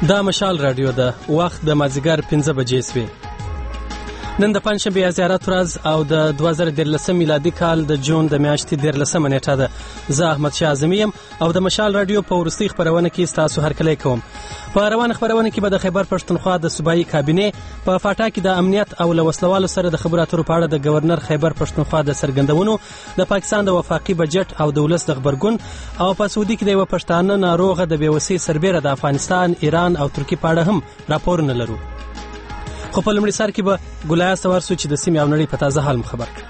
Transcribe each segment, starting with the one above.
دا مشال رادیو ده. وخت د مازیګر 5 بجې سوی. نن د پنځشنبه زیارت ورځ او د 2013 میلادي کال د جون د میاشتې 13 نیټه ده. زه احمد شاه اعظمي یم او د مشال رادیو په وروستي خبرونه کې ستاسو هرکلی کوم. په روانه خبرونه کې به د خیبر پښتونخوا د صوبایي کابینې په فاټا کې د امنیت او وسلوالو سره د خبرو اترو په اړه د گورنر خیبر پښتونخوا د سرګندونو، د پاکستان د وفاقي بجټ او د ولس د خبرګون، او په سعودي کې د یو پښتانه ناروغه د بیوسۍ سربېره د افغانستان، ایران او ترکیې په اړه هم راپورونه لرو. خو په لومړي سر کې به ګلایه سوار سو چې د سیمې او نړۍ په تازه حال خبر کړي.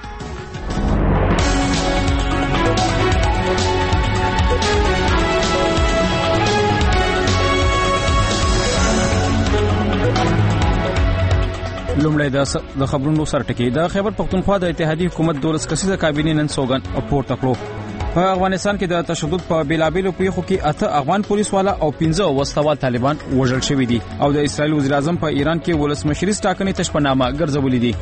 لومړی د خبرونو سرټکی. د خیبر پښتونخوا د اتحادیې حکومت 12 کسیزه کابینې نن سوګند پورته کړو. په افغانستان کې د تشدد په بیلابیلو پیښو کې 8 افغان پولیس والا او 15 وسلوال طالبان وژل شوي دي او د اسرائیل وزیر اعظم په ایران کې ولسمشري ټاکنې تشپنامه ګرځولې دي.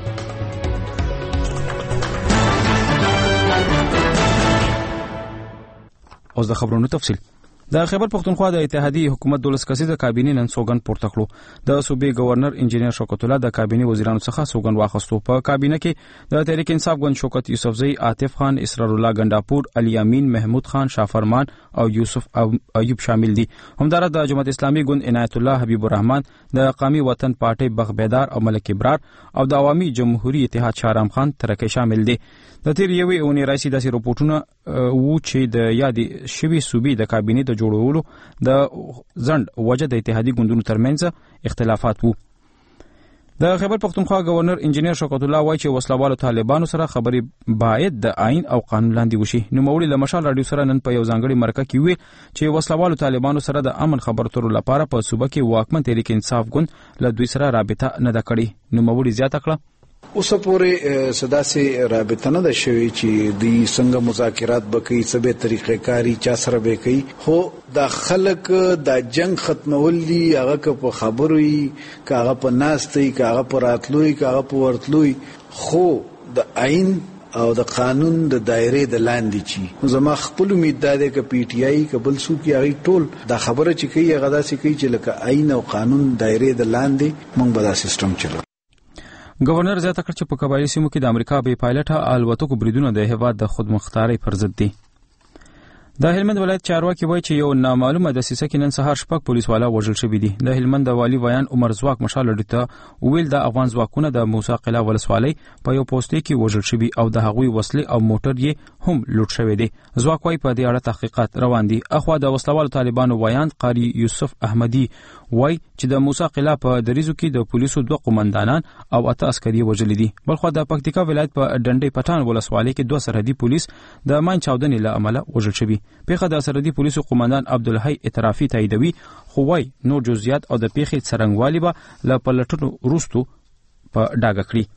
اوس د خبرونو تفصیل. د خیبر پښتونخوا د اتحادیې حکومت 12 کسیزه کابینې نن سوګند پورته کړو. د صوبې گورنر انجینیر شوکت الله د کابینې وزیرانو څخه سوګند واخیستو. په کابینې کې د تحریک انصاف ګوند شوکت یوسفزئی، عاطف خان، اسرار الله ګنداپور، علی امین، محمود خان، شافرمان او یوسف ایوب شامل دي. همدارس د جماعت اسلامي ګوند عنایت الله، حبیب الرحمن، د قومي وطن پارټي بخ بیدار او ملک ابرار او د عوامي جمهوریت اتحاد شارام خان ترکه شامل دي. د تیر یوې اونۍ راځي داسې رپورټونه وو چې د یادې شوي صوبې د کابینې د جوړولو د ځند وجه د اتحادي ګوندونو ترمنځ اختلافات وو. د خیبر پښتونخوا گورنر انجینیر شوکت الله وایي چې وسلوالو طالبانو سره خبرې باید د آئین او قانون لاندې وشي. نوموړي له مشال رادیو سره نن په یو ځانګړي مرکه کې ویل چې وسلوالو طالبانو سره د امن خبرو اترو لپاره په صوبه کې واکمن تحریک انصاف ګوند له دوی سره رابطه نه ده کړې. نوموړي زیاته کړه اوس پورې صداسي رابطه نه ده شوې چې دوی څنګه مذاکرات وکړي، څه به طریقې کاری چا سره به کوي. خو د خلک د جنگ ختمول دي، هغه په خبرو وي، هغه په ناستي، هغه په راتلوي، هغه په ورتلوي، خو د آئین او د قانون د دایره د لاندې چی. زما خپل امید ده چې پی ټی آی قبل سو کې هغه ټول د خبره چې کوي هغه داسې کوي چې لکه آئین او قانون دایره د لاندې موږ به دا سیستم چلو. گورنر زیاته کړ چې په قبایلی سیمو کې د امریکا بې پایلټه الوتکو بریدونه د هیواد د خودمختارۍ پر ضد دي. د هلمند ولایت چارواکي وایي چې یو نامعلومه دسیسه کې نن سهار شپږ پولیس والا وژل شوي دي. د هلمند د والی ویان عمر زواک مشال رډیته ویل د افغان ځواکونه د موسی قلعه ولسوالۍ په یو پوسټ کې وژل شوي او د هغوی وسلې او موټر یې هم لوټ شوی دي. زواک وایي په دې اړه تحقیقات روان دي. اخوا د وسلوالو طالبانو ویان قاری یوسف احمدی وای چې د موسی قلعه په دریزو کې د پولیسو 2 قومندانان او 8 عسکري وژل دي. بلخو د پکتیکا ولایت په ډنډۍ پټان ولسوالۍ کې 2 سرحدي پولیس د مان چاودنې له امله وژل شوي. پیښه د سرحدي پولیسو قومندان عبدالحی اعترافي تاییدوي، خو وای نور جزئیات او د پیښې څرنګوالي به له پلټنو وروسته په ډاګه کړي.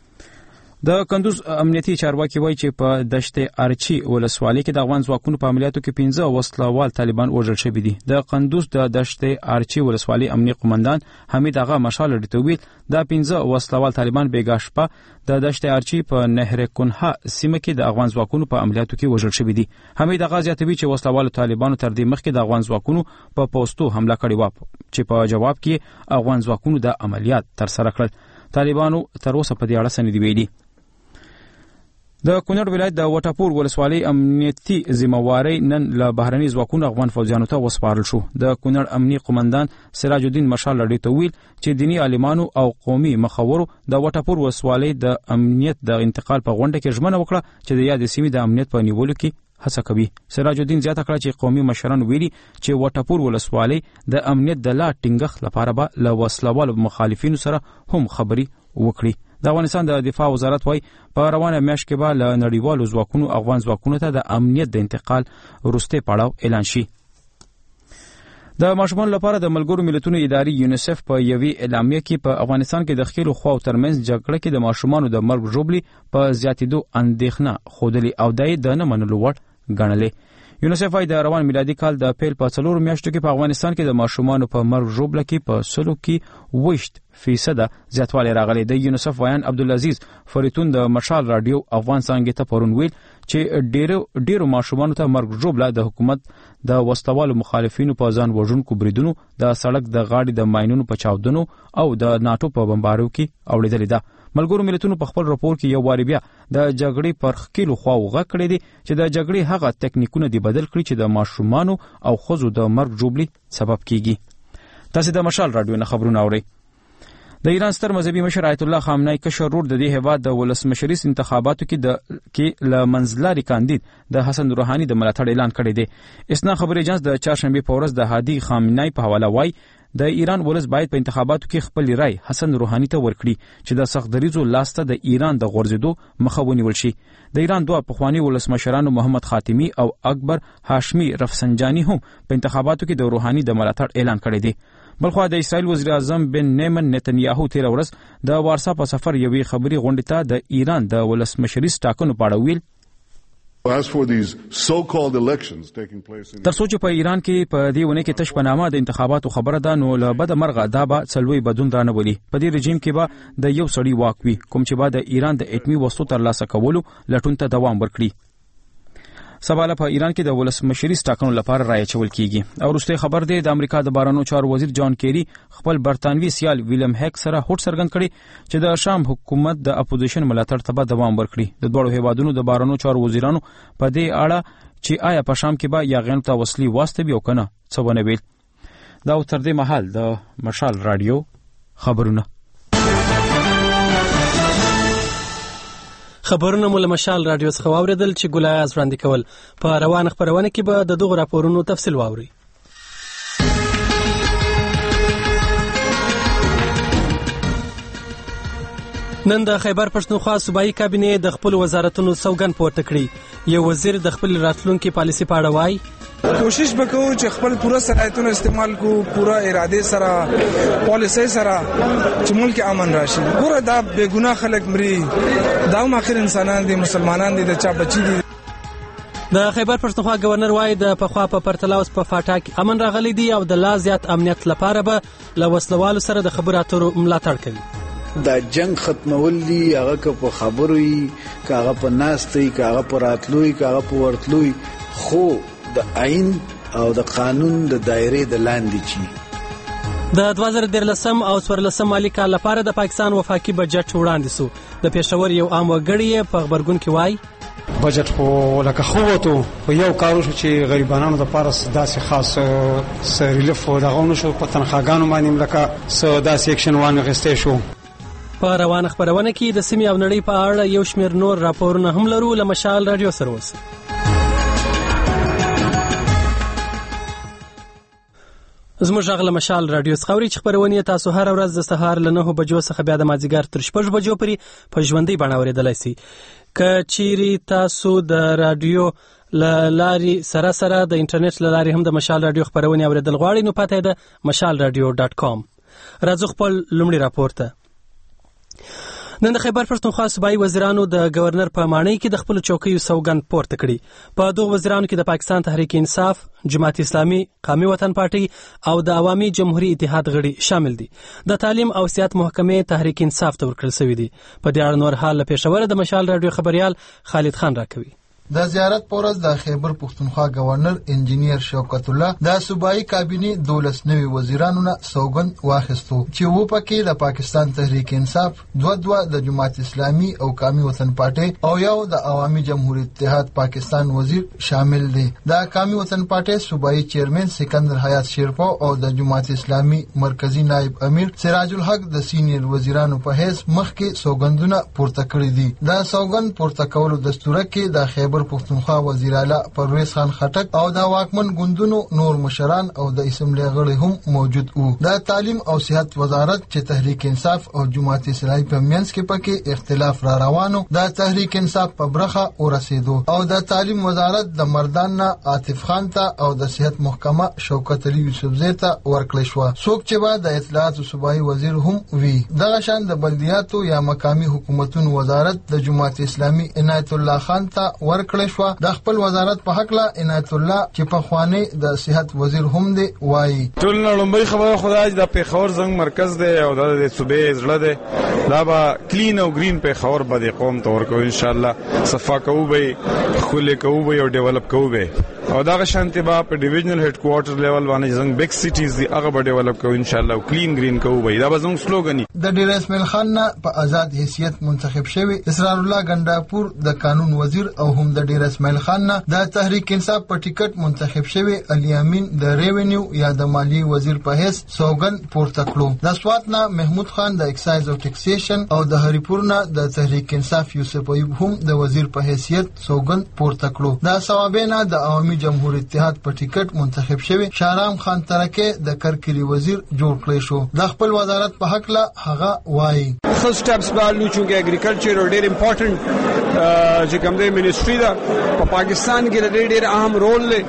د کندوز امنیتي چارواکي وایي چې په دشت ارچی ولسوالۍ کې د افغان ځواکونو په عملیاتو کې 15 وسلوال طالبان وژل شوي دي. د کندوز د دشت ارچی ولسوالۍ امنیتي قومندان حمید اغا مشال رډیته دا 15 وسلوال طالبان بیګا شپه د دشت ارچی په نهر کنها سیمه کې د افغان ځواکونو په عملیاتو کې وژل شوي دي. حمید اغا زیاتوي چې وسلوال طالبانو تر دې مخکې د افغان ځواکونو په پوسټو حمله کړې و چې په جواب کې افغان ځواکونو د عملیات تر سره کړل. طالبانو تر اوسه په دې اړه څه نه دی ویلي. د کونړ ولایت د وټاپور ولسوالۍ امنیتي ذمہواری نن له بهرني ځواکونو افغان فوجیانو ته وسپارل شو. د کونړ امنیتي قومندان سراج الدین مشال رډیته ویل چې دینی عالمانو او قومي مخورو د وټاپور ولسوالۍ د امنیت د انتقال په غونډه کې ژمنه وکړه چې د یادې سیمې د امنیت په نیولو کې هڅه کوي. سراج الدین زیاته کړه چې قومي مشران ویلي چې وټاپور ولسوالۍ د امنیت د لا ټینګښت لپاره به له وسلوالو مخالفینو سره هم خبري وکړي. د افغانستان د دفاع وزارت وایي په روانه میاشت کې به له نړیوالو ځواکونو افغان ځواکونو ته د امنیت د انتقال وروستی پړاو اعلان شي. د ماشومانو لپاره د ملګرو ملتونو ادارې یونیسف په یوې اعلامیه کې په افغانستان کې د خېلو خواو ترمنځ جګړه کې د ماشومانو د مرګ ژوبلې په زیاتېدو اندېښنه ښودلې او د نه منلو وړ ګڼلې. یونیسف وايي د روان میلادي کال د اپریل په 4 میاشتو کې په افغانستان کې د ماشومانو په مرګ ژوبله کې په 80% زیاتوالی راغلی. د یونیسف وایان عبدالعزیز فریتون د مشال رادیو افغان څنګه ته پرون ویل چې ډیرو ماشومانو ته مرګ ژوبله د حکومت د وسلوالو مخالفینو په ځان وژونکو بریدونو، د سړک د غاړې د ماینونو په چاودنو او د ناتو په بمبارو کې اوریدلې ده. ملګرو ملتونو په خپل راپور کې یو واری بیا د جګړې پر ښکیلو خواو غږ کړی دی چې د جګړې هغه تکنیکونه دی بدل کړي چې د ماشومانو او ښځو د مرګ ژوبلې سبب کیږي. تاسو د مشال رادیو نه خبرونه اورئ. د ایران ستر مذهبي مشر آیت الله خامنه‌ای کشر رور د دې هیواد د ولسمشریز انتخاباتو کې ل منځلاري کاندید د حسن روحاني د ملاتړ اعلان کړی دی. اسنا خبري اجنس د چهارشنبه په ورځ د هادي خامنه‌ای په حواله وایي د ایران ولس باید په انتخاباتو کې خپل رائے حسن روحاني ته ورکړي چې د سخت دریزو لاسته د ایران د غورځېدو مخه ونیول شي. د ایران دوه پخوانی ولسمشرانو محمد خاتمی او اکبر هاشمی رفسنجانی هم په انتخاباتو کې د روحاني د ملاتړ اعلان کړی دی. بلخو د اسرائیل وزیر اعظم بن نیمن نتنیاهو تیر ورځ د وارسا په سفر یوې خبري غونډې ته د ایران د ولسمشریز ټاکنو په اړه ویل ترڅو چې په ایران کې په دې ونه کې تش په نامه د انتخاباتو خبره ده، نو له بده مرغه دا به څلوي بدون رانه ولي. په دې رژیم کې به د یو سړی واک وي کوم چې به د ایران د اټومي وسلو ترلاسه کولو لټون ته دوام ورکړي. سبا په ایران کې د ولسمشریز ټاکنو لپاره رایه چول کیږي. او وروسته خبر دی د امریکا د بهرنیو چارو وزیر جان کیری خپل برتانوي سیال ویلیم هیک سره هوټ څرګند کړي چې د شام حکومت د اپوزیشن ملاتړ ته دوام ورکړي. د دوه هیوادونو د بهرنیو چارو وزیرانو په دې اړه چې آیا په شام کې به یاغیانو ته وسلې واستوي او کنه څه ونه ویل. دا تر دې مهال د مشال رادیو خبرونه مول مشال رادیو څخه واوریدل چې ګولای از وړاندې کول. په روان خبرونه کې به د دغه راپورونو تفصیل واوري. نن د خیبر پښتونخوا صوبایي کابینې د خپل وزارتونو سوګند پورته کړی. یو وزیر د خپل راتلونکي پالیسي په اړه وایي کوشش وکړو چې خپل پوره صلاحیتونه استعمال کو، پوره اراده سره، پالیسي سره چې ملک امن راشي. ګوره دا بے ګناه خلک مري، دا هم اخر انسانان دي، مسلمانان دي، د چا بچي دي. د خیبر پښتونخوا گورنر وایي د پخوا په پرتله اوس په فاټا کې امن راغلی دی او د لا زیات امنیت لپاره به له وسلوالو سره د خبرو اترو ملاتړ کوي. دا جنگ ختمول دي، هغه که په خبرو وي، که هغه په ناستي، که هغه په راتلوي، که هغه په ورتلوي، خو د آئین او د قانون د دایره د لاندې چی. د 2013 او 14 مالی کال لپاره د پاکستان وفاقي بجټ وړاندې شو. د پېښور یو عام وګړی په خبرګون کې وایي بجټ خو لکه خوته په یو کارو چې غریبانو لپاره داسې خاص ریلیف دغه نشو په تنخواګانو باندې لکه داسې اکشن وانه غستې شو. په روانه خبرونه کې د سیمې او نړۍ په اړه یو شمېر نور راپورونه هم لرو. له مشال رادیو سره اوسئ. زموږ غږ له مشال رادیو څخه اورئ چې خبرونه تاسو هر ورځ د سهار له 9 بجو څخه بیا د مازدیګر تر 6 بجو پورې په ژوندۍ بڼه اورېدلای شئ. که چیرې تاسو د رادیو لاري سره د انټرنیټ لاري هم د مشال رادیو خبرونه اوریدل غواړئ نو پته ده mashalradio.com. راځو خپل لومړی راپور ته. نن د خیبر پښتونخوا صوبایي وزیرانو د گورنر په مانۍ کې د خپل چوکیو سوګند پورته کړی. په دغه وزیرانو کې د پاکستان تحریک انصاف، جماعت اسلامي، قومي وطن پارټي او د عوامي جمهوریت اتحاد غړي شامل دي. د تعلیم او سیاست محکمې تحریک انصاف ته ورکړل شوی دي. په دې اړه نور حال له پېښور د مشال رادیو خبريال خالد خان راکوي. د زیارت پورز د خیبر پښتونخوا گورنر انجینیر شوکت الله د صوبایي کابینې 12 نوي وزیرانو نه سوګند واخیستو چې و پکې د پاکستان تحریک انصاف، دوه د جماعت اسلامي او قومي وطن پارټي او یو د عوامي جمهوریت اتحاد پاکستان وزیر شامل دي. د قومي وطن پارټي صوبایي چیرمن سکندر حیات شیرپو او د جماعت اسلامي مرکزی نائب امیر سراج الحق د سینیئر وزیرانو په حیث مخکې سوګندونه پورته کړی دي. د سوګند پورته کولو دستور کې د خیبر پښتونخوا وزیر اعلی پرویز خان خټک او د واکمن ګوندونو نور مشران او د اسمبلی غړي هم موجود وو. د تعلیم او صحت وزارت چې تحریک انصاف او جماعت اسلامي په منځ کې پکې اختلاف را روانو د تحریک انصاف په برخه ورسېدو او د تعلیم وزارت د مردان عاطف خان ته او د صحت محکمه شوکت علي یوسفزئی ته ورکړل شو. څوک چې بعد د اطلاعات صوبایي وزیر هم وی. دغه شان د بلدیاتو یا مقامی حکومتونو وزارت د جماعت اسلامي عنایت الله خان ته ورکړل ذکر کړی شو. د خپل وزارت په حق لا عنایت الله چې په خوانی د صحت وزیر هم دی وایي ټول لومړی خبره خدای د پیښور زنګ مرکز دی او د صوبې زړه دی دا به کلین او گرین پیښور به د قوم ته ورکو ان شاء الله صفا کوو به خولې کوو به او ډیولپ کوو به او دا شانتي به په ډیویژنل هډ کوارټر لیول باندې زنګ بیگ سټیز دی هغه به ډیولپ کوو ان شاء الله کلین گرین کوو به دا به زموږ سلوګن دی. د ډیر اسماعیل خان نه په آزاد حیثیت منتخب شوی اسرار الله ګنداپور د قانون وزیر او هم د ډیر اسماعیل خان نه د تحریک انصاف په ټیکټ منتخب شوی علي امین د ریونیو یا د مالی وزیر په حیث سوګن پورته کړو. د سوات نه محمود خان د اکسایز او ټیکسیشن او د هریپور نه د تحریک انصاف یوسف ایوب هم د وزیر په حیثیت سوګن پورته کړو. د ثوابینا د عوامي جمهور اتحاد په ټیکټ منتخب شوی شارام خان ترکه د کرکلی وزیر جوړ کړی شو. د خپل وزارت په حق لا هغه وایي خص سټپس بالو چې اګریکلچر ډېر امپورټنت چې کوم د منیسټری دا په پاکستان کې ډېر اهم رول لري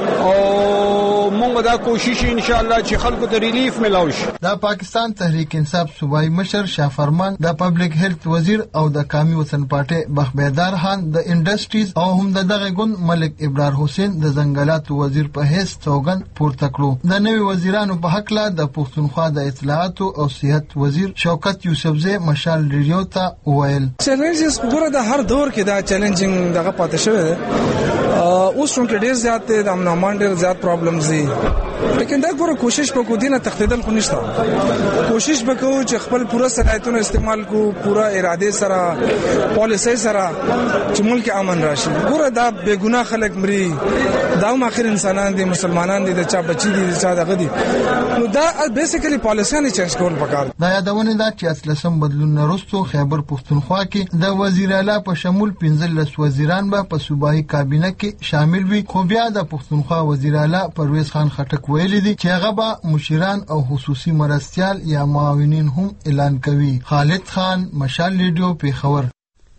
او موږ دا کوشش ان شاء الله چې خلکو ته ریلیف ملاوي شي. د پاکستان تحریک انصاف صوبایي مشر شاه فرمان د پبلک هیلث وزیر او د قومي وطن پارټي بخبیدار خان د انډستریز او هم دغه ګوند ملک ابرار حسین د ځنګلات وزیر په حیث سوګن پورته کړو. د نوي وزیرانو په حق لا د پښتونخوا د اطلاعات او صحت وزیر شوکت یوسفزی مشال ریډیو ته وویل چیلنجز وګوره د هر دور کې دا چیلنجینګ دغه پاتې شوی دی. اوس څنګه ډیر زیات د امنمان ډیر زیات پرابلمز دي لیکن دا ګوره کوشش وکړو دینه تخدیدل خو نشته کوشش وکړو چې خپل پوره صلاحیتونه استعمال کو پوره اراده سره پالیسي سره چې ملک امن راشي. ګوره دا بے ګناه خلک مري دا هم اخر انسانان دي مسلمانان دي د چا بچي دي د چا دغه دي نو دا بیسیکلی پالیسي نه چینج کول پکار. دا یادونه ده چې اصلسم بدلون وروسته خیبر پښتونخوا کې د وزیر اعلی په شمول 15 وزیران به په صوبایي کابینه کې شامل وي. خو بیا د پښتونخوا وزیر اعلی پرویز خان خټک ویلي دي چې هغه به مشیران او خصوصي مرستيال یا معاونین هم اعلان کوي. خالد خان مشال ریډیو پیښور.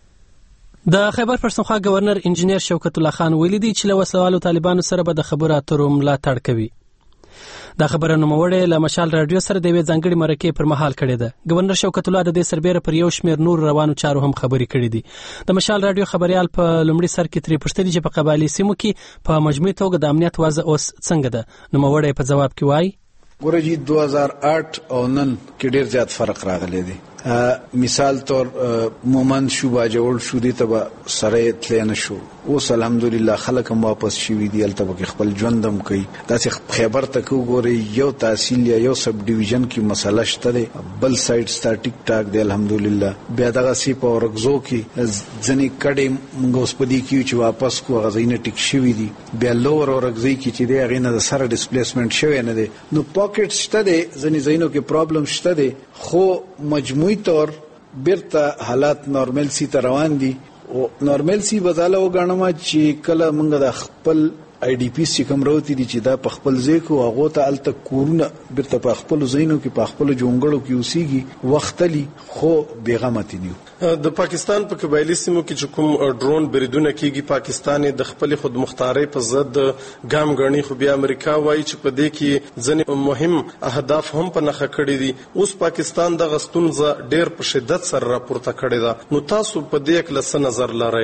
د خیبر پښتونخوا گورنر انجنیر شوکت الله خان ویلي دی چې له وسلوالو طالبانو سره به د خبرو اترو ملاتړ کوي. دا خبره نوموړې له مشال رادیو سره د یوې ځانګړي مرکې پر مهال کړې ده. گورنر شوکت الله د دې سربېره پر یو شمېر نور روانو چارو هم خبرې کړې دي. د مشال رادیو خبريال په لومړي سر کې ترې پوښتنه چې په قبایلي سیمو کې په مجموعي توګه د امنیت وضع اوس څنګه ده. نوموړې په جواب کې وایي ګورجی 2008 او نن کې ډیر زیات فرق راغلی دی. مثال طور مومن شو باجوړ شو دي ته سره تلنه شو اوس الحمدلله خلک هم واپس شوي دي البته خپل ژوندم کوي. داسې خیبر ته وګوري یو تحصیل یا یو سب ډیویژن کې مسله شته ده بل سایډ ستا ټیک ټاک دی الحمدلله. بیا دغه سی په ورغزو کې ځنې کډې موږ اوس په دې کې چې واپس کو غزینه ټیک شوي دي. بیا لور ورغزي کې چې دی هغه نه سره ډیسپلیسمنت شوی نه دی نو پاکټ شته دي ځنې زینو کې پرابلم شته دي خو مجموعي طور بیرته حالات نورمال سی ته روان دي او نورمال سی بداله وګڼم چې کله موږ د خپل آی ډی پی سی کوم راوتی دي چې دا په خپل ځای کو هغه ته الته کورونه بیرته په خپل زینو کې په خپل جونګړو کې اوسېږي وختلی خو بیغمت دي. د پاکستان په قبایلی سیمو کې چې کوم ډرون بریدونه کیږي پاکستان د خپل خود مختاری په ضد ګام غړنی خو بیا امریکا وایي چې په دې کې ځنې مهم اهداف هم په نخښه کړی دي. اوس پاکستان د غستونزه ډیر په شدت سره راپورته کړی دا نو تاسو په دې کې څه نظر لرئ؟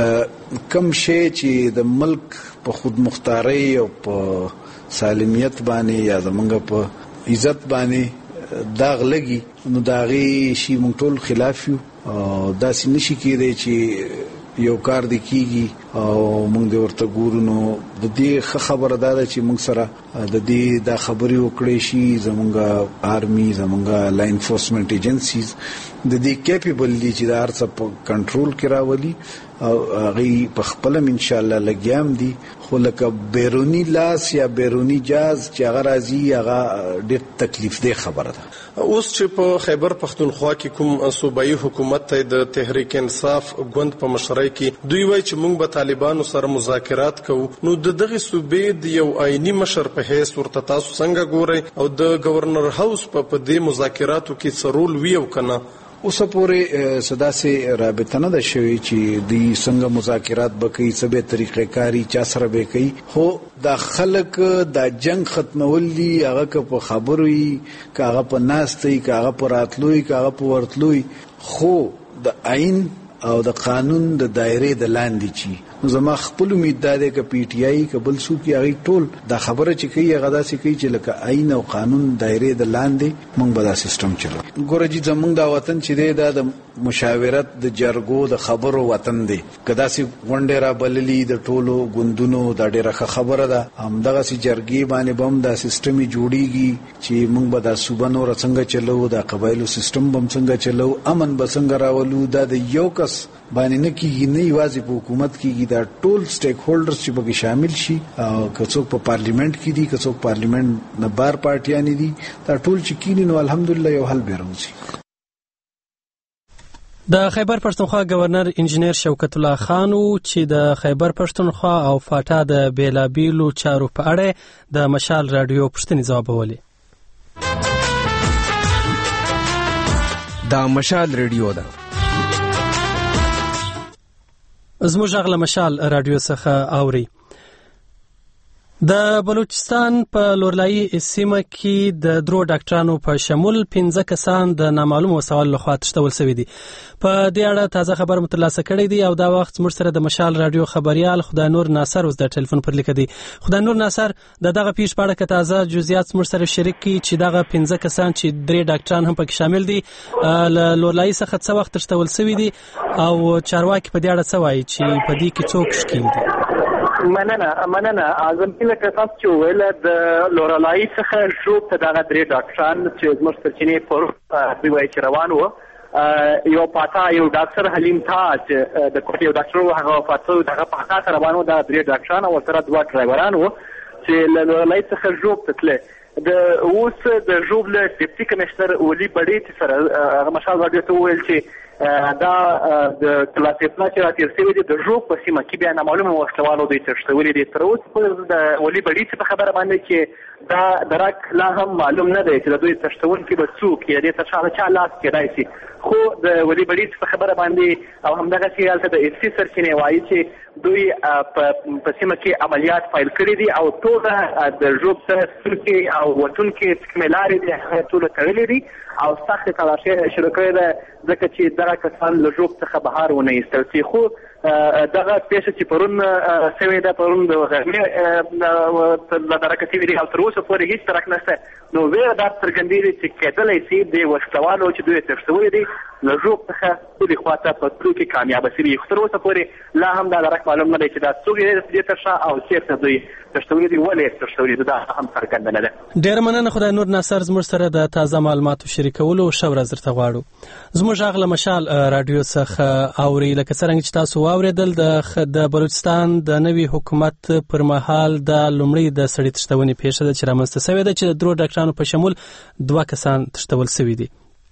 کم شی چې د ملک په خود مختاری او په سالمیت باندې یا زمونږ په عزت باندې داغ لګي نو داغي شی مونږ ټول خلاف یو او داسې نشي کېدی چې یو کار دی کیږي او مونږ د ورته ګورو نو د دې خبره ده چې مونږ سره د دې دا خبرې وکړې شي زمونږ آرمي زمونږ لا انفورسمنت ایجنسیز د دې کیپیبل دي چې دا هر څه په کنټرول کې راولي او هغه په خپل ان شاء الله لګیام دي خو لکه بیرونی لاس یا بیرونی جاز چې هغه راځي هغه ډېر تکلیف دی خبره ده. اوس چې په خیبر پښتونخوا کې کوم صوبایي حکومت ته د تحریک انصاف ګوند په مشرۍ کې دوی وایي چې موږ به طالبانو سره مذاکرات کوو نو د دغه صوبې د یو آئینی مشر په حیث ورته تاسو څنګه ګورئ او د گورنر هاوس په دې مذاکراتو کې څه رول وی او کنه؟ اوسه پورې صداسي رابطه نه ده شوی چې د څنګه مذاکرات بکې سبه طریقې کاری چا سره به کوي خو د خلک د جنگ ختمولي هغه په خبروي کاغه په ناستي کاغه په راتلوي کاغه په ورتلوي خو د عین او د قانون د دایره د لاندې چی زما خپل امید ده ک پی ټی آی کبل سو کی هغه ټول دا خبره چې کوي هغه داسې کوي چې لکه آئین او قانون دایره د لاندې موږ به دا سیستم چلو. ګوره چې زمونږ د وطن چې ده د مشاورت د جرګو د خبرو وطن دی. کدا سي غونډه را بللی د ټولو غوندونو د ډیره خبره ده. هم دغه سي جرګي باندې بم دا سیستم جوړیږي چې موږ به دا صوبانو رڅنګ چلو، دا قبایلو سیستم بم څنګه چلو، امن به څنګه راولو. دا د یو کس باندې نه کیږي، نه یوازې په حکومت کېږي، دا ټول سټیک هولډرز چې پکې شامل شي، که څوک په پارلیمنت کې دي، که څوک پارلیمنت نه بار پارټیان دي، دا ټول چې کینی نو الحمدلله یو حل به راوځي. د خیبر پښتونخوا گورنر انجینیر شوکت الله خان چې د خیبر پښتونخوا او فاټا د بیلابیلو چارو په اړه د مشال رادیو پوښتنې ځوابولې. دا مشال رادیو ده. زموږ غږ له مشال رادیو څخه اوري. د بلوچستان په لورلایي سیمه کې د درو ډاکټرانو په شمول 15 کسان د نامعلوم وسایلو لخوا تښتول شوي دي. په دې اړه تازه خبر مترلاسه کړی دی او دا وخت موږ سره د مشال رادیو خبريال خدای نور ناصر اوس د ټلیفون پر لیک دی. خدای نور ناصر دغه پیښ په اړه تازه جزئیات موږ سره شریک کړي چې دغه 15 کسان چې درې ډاکټران هم پکې شامل دي له لورلایي څخه څه وخت تښتول شوي دي او چارواکي په دې اړه څه وایي چې په دې کې څوک شکیل دي؟ مننه اعظم الله کتاب چې ویل د لورلایي څخه شروع ته دغه درې ډاکټران چې زموږ سرچینې پر دوی چې روان وو، یو پاتا یو ډاکټر حلیم تاج د کوټې یو ډاکټر هغه پاتو دغه پاتا سره روان وو، دا درې ډاکټران او سره دوه ډرایوران وو چې له لورلایي څخه شروع تله. د اوس د ژوب له ډیپټي کمشنر ولی بډې سره هغه مشال راډیو ته ویل چې دا د کلاسیپنا چې راتیر شوی دی د ژوب په سیمه کې بیا نامعلومه وسلوالو دوی تښتولي دي. تر اوسه د ولی بډې په خبره باندې چې دا درک لا هم معلوم نه دی چې د دوی تښتونکي به څوک یې دې تر چا لاس کېدای شي. خو د ولی بډې په خبره باندې او همدغه چې هلته د ایف سی سرچینې وایي چې دوی په سیمه کې عملیات فایل کړي دي او ټول د ژوب سره ستونکي او وتونکي کومې لارې دي هغه ټول تړلې دي او سخت تلاشي شروع کړې ده ځکه چې دغه کسان له ژوب څخه بهر ونه ایستل شي. خو دغه پیښه چې پرون شوې ده پرون د غرمې له درکه شوې دي او تر اوسه پورې هېڅ درک نشته، نو ویره دا څرګندېږي چې کېدلی شي د وسلوالو چې دوی تښتولي دي له ژوب څخه ټولې خواته په تلو کې کامیابه شوي. خو تر اوسه پورې لا هم دا درک معلوم نه دی چې دا څوک یې دې تر شا او چېرته دوی تښتولي دي، ولې تښتولي دي، دا هم څرګنده نه ده. ډېره مننه خدای نور ناصر زموږ سره د تازه معلوماتو شریکولو ښه ورځ درته غواړو. زموږ غږ له مشال رادیو څخه اوري. لکه څرنګه چې تاسو واورېدل د بلوچستان د نوي حکومت پر مهال د لومړۍ د سړي تښتونې پیښه ده چې رامنځته شوې ده چې د درو ډاکټرانو په شمول 2 کسان تښتول شوي دي.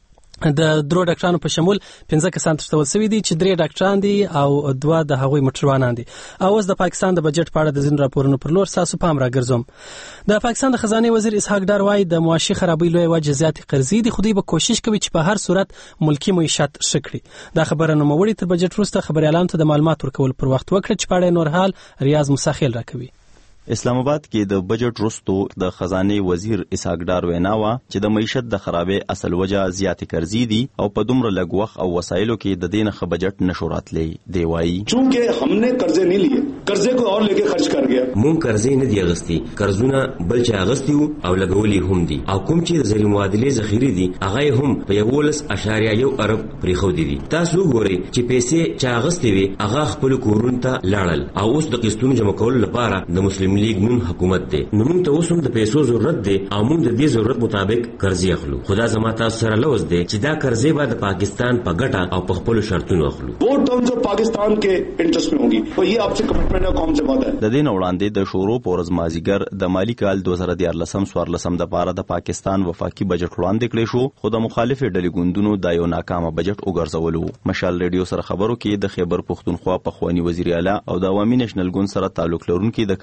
د درو ډاکټرانو په شمول 15 کسان تښتول شوي دي چې 3 ډاکټران دي او 2 د هغوی موټروانان دي. او اوس د پاکستان د بجټ په اړه د ځینو راپورونو پر لور تاسو پام راګرځوم. د پاکستان د خزانه وزیر اسحاق ډار وايي د معاشي خرابۍ لوی وجه زیاتې قرضې دي، خو دوی به کوشش کوي چې په هر صورت ملکی معیشت ښه کړي. دا خبره نوموړي تر بجټ وروسته خبريالانو ته د معلومات ورکول پر وخت وکړه چې په اړه نور حال ریاض مساخیل راکوي. اسلام آباد کې د بجټ وروسته د خزانه وزیر اسحاق ډار وینا وا چې د معیشت د خرابې اصل وجه زیاتې قرضې دي او په دومره لږ وخت او وسایلو کې د دینه خ بجټ نشو راتلی دی. وایي چونکه हमने قرضے نہیں لیے، قرضے کو اور لیके خرچ کر گیا. مون قرضې نه دی اغستی، قرضونه بل چې اغستی او لګولي هم دي او کوم چې زری معادلې ذخیره دي هغه هم په 11.1 ارب پریخو دي. تاسو ګورئ چې پیسې چې اغستی وي هغه خپل کورونو ته لاړل او اوس د قسطونو جمع کول لپاره د مسلم لیگ نون حکومت دی. نو موږ ته اوس هم د پیسو ضرورت دی او موږ د دې ضرورت مطابق قرضې اخلو. خدا زما تاسو سره لوز دی چې دا قرضې به د پاکستان په ګټه او په خپل شرطونو اخلو. وہ ټرمز آف پاکستان کې انټرست میں ہوگی اور یہ آپ سے کمٹمنٹ ہے قوم سے وعدہ ہے. د دې وړاندې د شورو پورز مازیګر د مالی کال 2014 د پاره د پاکستان وفاقي بجټ وړاندې کړی شو، خو د مخالفه ډلې ګوندونو د یو ناکامه بجټ وګرځولو. مشال رادیو سره خبرو کې د خیبر پښتونخوا پخوانی وزیر اعلی او د عوامي نېشنل ګوند سره تعلق لرونکي د قومي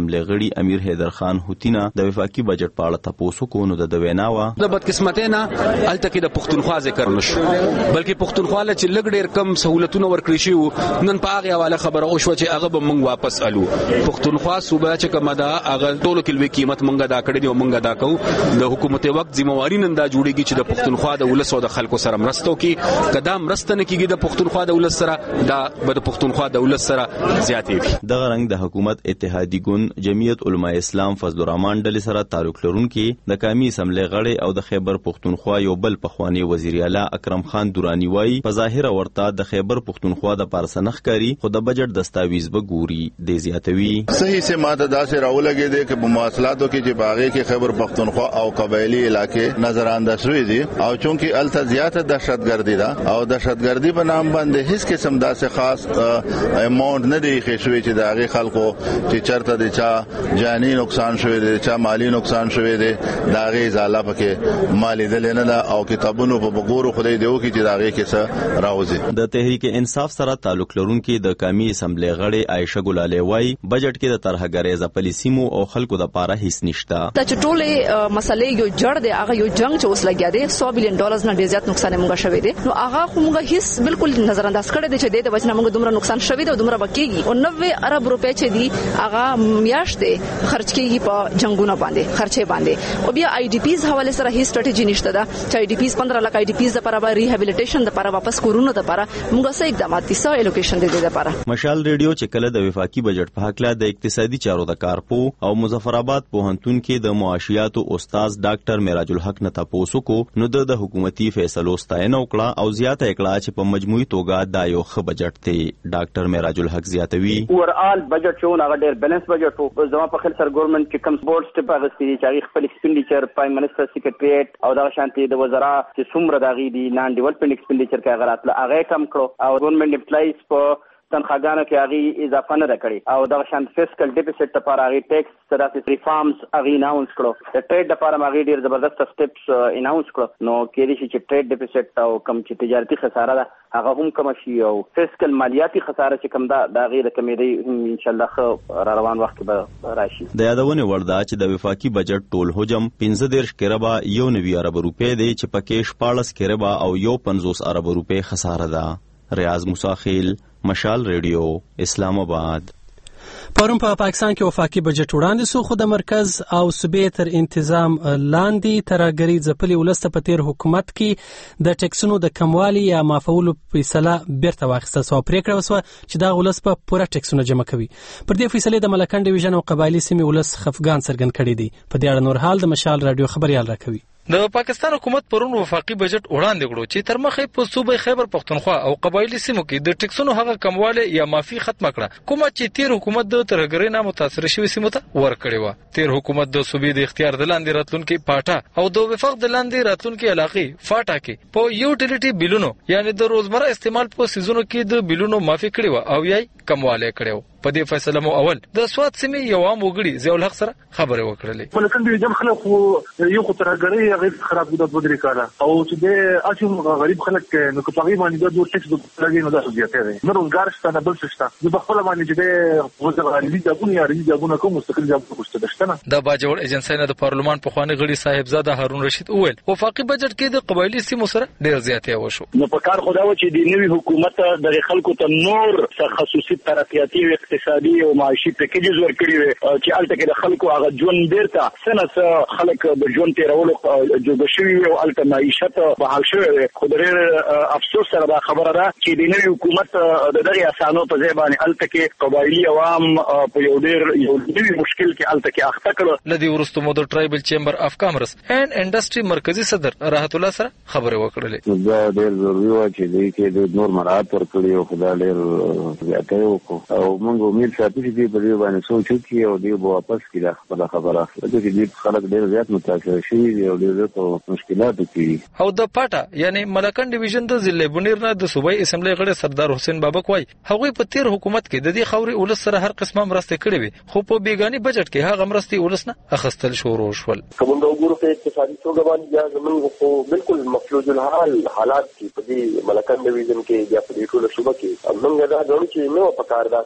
اسمبلی غړي امیر حیدر خان هوتینا د وفاقي بجټ په اړه تاسو کو نو د ویناوه د بدقسمتۍ نه الته کې د پښتونخوا ذکر نشو بلکې پښتونخوا له چې لګ ډیر کم سہولتونه ورکړي شي نن په هغه حواله خبره او شو چې هغه به موږ واپس الو پښتونخوا صوبه چې کومه دا هغه ټولو کې لوي قیمت موږ ادا کړی دی او موږ ادا کوو د حکومت وخت ذمہواری نن دا جوړیږي چې د پښتونخوا د ولس او د خلکو سره مرستو کې قدم مرستنه کیږي د پښتونخوا د ولس سره دا د پښتونخوا د ولس سره زیاتې وي د غرنګ د حکومت اتحادی ګوند جمعیت علماء اسلام فضل الرحمن ډلې سره تعلق لرونکي د قومي اسمبلی غړي او د خیبر پښتونخوا یو بل پخوانی وزیر اعلی اکرم خان دورانی وایي په ظاهر ورته د خیبر پښتونخوا د پارسنخ کاری خو د بجټ دستاویز به ګوري د زیاتوي صحیح سے ماته داسې راولګي دي چې په مواصلاتو کې چې باغې کې خیبر پښتونخوا او قبایلی علاقې نظر انداز شوې دي او چونکی الته زیاته دهشتګردي ده او دهشتګردي په نام باندې هیڅ قسم داسې خاص اماونت نه دی خښوي چې د هغه خلکو چې چرته د چا جانی نقصان شوی دی چا مالی نقصان شوی دی دا غي زاله پکې مالی دل نه ده او کتابونو په بګورو خدای دیو کې چې دا غي کیسه راوځي د تحریک انصاف سره تعلق لرونکي د قومي اسمبلی غړي عائشه ګلاله وای بجټ کې د طرحګریزه پالیسیمو او خلکو د پاره هیڅ نشته دا ټولې مسلې یو جوړ دی هغه یو جنگ چې اوس لګیا دی $100 بلین نه ډیر زیات نقصان موږ شوی دی نو هغه خو موږ هیڅ بالکل نظر انداز کړی دی چې د وجنه موږ دومره نقصان شوی دی او دومره بکیږي او 90 ارب روپے چې دی هغه میاشتې خرج کیږي په جنگونو باندې خرچه باندې او بیا آی ډی پیز حواله سره هیڅ سټریټجی نشته دا چې آی ډی پیز 15 لک آی ډی پیز لپاره ریهابیلیټیشن لپاره واپس کورونو لپاره موږ سه اقدامات دي سه الوکیشن دي لپاره مشال ریډیو چې کله د وفاقي بجټ په حق له د اقتصادي چارو د کارپو او مظفر آباد پوهنتون کې د معاشياتو استاد ډاکټر معراج الحق نه تاسو کو نو د حکومتي فیصلو ستاینه وکړه او زیاته کړه چې په مجموعي توګه دا یو ښه بجټ دی ډاکټر معراج الحق زیاتوي اورال بجټ شو هغه ډېر بیلانس بجټ وو زما په خل سر ګورنمنت کې کم سپورټ سټپ هغه سړي چې هغه خپل ایکسپنډیچر پرایم منسٹر سیکریټریټ او دا شانتي د وزرا چې څومره داغي دي نان ډیولپمنٹ ایکسپنډیچر کې هغه راتله هغه کم کړو او ګورنمنت امپلایز په تنخواګانو کې هغه اضافه نه کړې او دا شان فیسکل ډیفیسټ لپاره هغه ټیکس سره ریفارمز هغه اناونس کړو د ټریډ لپاره هغه ډیر زبردست سټیپس اناونس کړو نو کې دي چې ټریډ ډیفیسټ او کم چې تجارتي خساره ده هغه هم کم شي او فیسکل مالیاتي خساره چې کم دا غیر کمیږي ان شاء الله خو روان وخت به راشي د یادونه وردا چې د وفاقي بجټ ټول حجم 15 کربا 1.9 ارب روپے دی چې پکې 14 کربا او 50 ارب روپے خساره ده ریاض موسیخیل مشال ریډیو اسلام آباد پرون په پاکستان کې وفاقي بجټ وړاندې سو خو د مرکز او صوبې تر انتظام لاندې ترګری ځپلي ولسته په تیر حکومت کې د ټیکسونو د کموالي یا معفولو فیصله بیرته واخیسته سو پریکړه وسوه چې دا ولس په پوره ټیکسونو جمع کوي پر دې فیصله د ملکان ډیویژن او قبایلی سیمې ولس خفګان څرګند کړی دی په دې اړه نور حال د مشال رادیو خبريال راکوي د پاکستان حکومت پرون وفاقي بجټ وړاندې کړو چې تر مخه په صوبې خیبر پښتونخوا او قبایلی سیمو کې د ټیکسونو هغه کمواله یا معافي ختمه کړه کومه چې تیر حکومت د ترګری نه متاثر شوی سیمو ته ورکړی و تیر حکومت د صوبې د اختیار د لاندې راتلونکو پاټا او د وفاق د لاندې راتلونکو علاقې فاټا کې په یوټیلیټي بیلونو یعنی د روزمره استعمال په سيزونو کې د بیلونو معافي کړی و او یې کمواله کړو په دې فیصله مو اول د سواد سیمې یو عام وګړي ضیاء الحق سره خبرې وکړلې ملکن دې جام خلک یو خطرګری غیر خراب بوده بدري کاله او چې د اچو غریب خلک نو په غیبه باندې د دوه ټیکس د لګي نو د سوجته دي نو روزګار شته بل څه شته د خپل باندې چې د وزارت دغه یا ریځګونه کوم مستقل جواب کوشته دشتنه د باجوړ ایجنسی نه د پارلمان په خواني غړي صاحبزاده هارون رشید اول وفاقي بجټ کې د قبایلی سیمو سره ډیر زیاتې وشو نو په کار خدا و چې د نوي حکومت د خلکو ته نور تخصصي ترقیاتي او اقتصادي او معاشي پیکیجز ورکړي چې الته کې د خلکو هغه ژوند بیرته سنه خلک د ژوند تیرولو جوړ شوی او الته معیشت په حال شوی خو ډېر افسوس سره دا خبره ده چې د نوي حکومت د دغه اسانو په ځای باندې الته کې قبایلی عوام په یو ډېر مشکل کې الته کې اخته کړو لدی ورستو مو د ټرایبل چیمبر اف کامرس اینڈ انډستری مرکزی صدر راحت الله سره خبرې وکړلې دا ډېر ضروري و چې دې کې د نور مراد ورکړي او خدای ډېر زیاته وکړو او موږ امید ساتو چې دې په دې باندې سوچ وکړي او دې به واپس کړي خبره چې دې خلک ډېر زیات متاثر شي او ډېر مشکلات کې او د پاټا یعنی ملکان ډیویژن د ضلع بنیر نه د صوبای اسمبلی غړي سردار حسین بابک وای هغه په تیر حکومت کې د دې خوري ولس سره هر قسمه مرسته کړې وي خو په بیگانی بجټ کې هغه مرستې ولس نه اخستل شروع شول کوم د وګورو په اقتصادي توګه باندې یا زموږ خو بالکل مفلوج الحال حالات کې په دې ملکان ډیویژن کې یا په دې ټول صوبه کې موږ دا غواړو چې نو پکار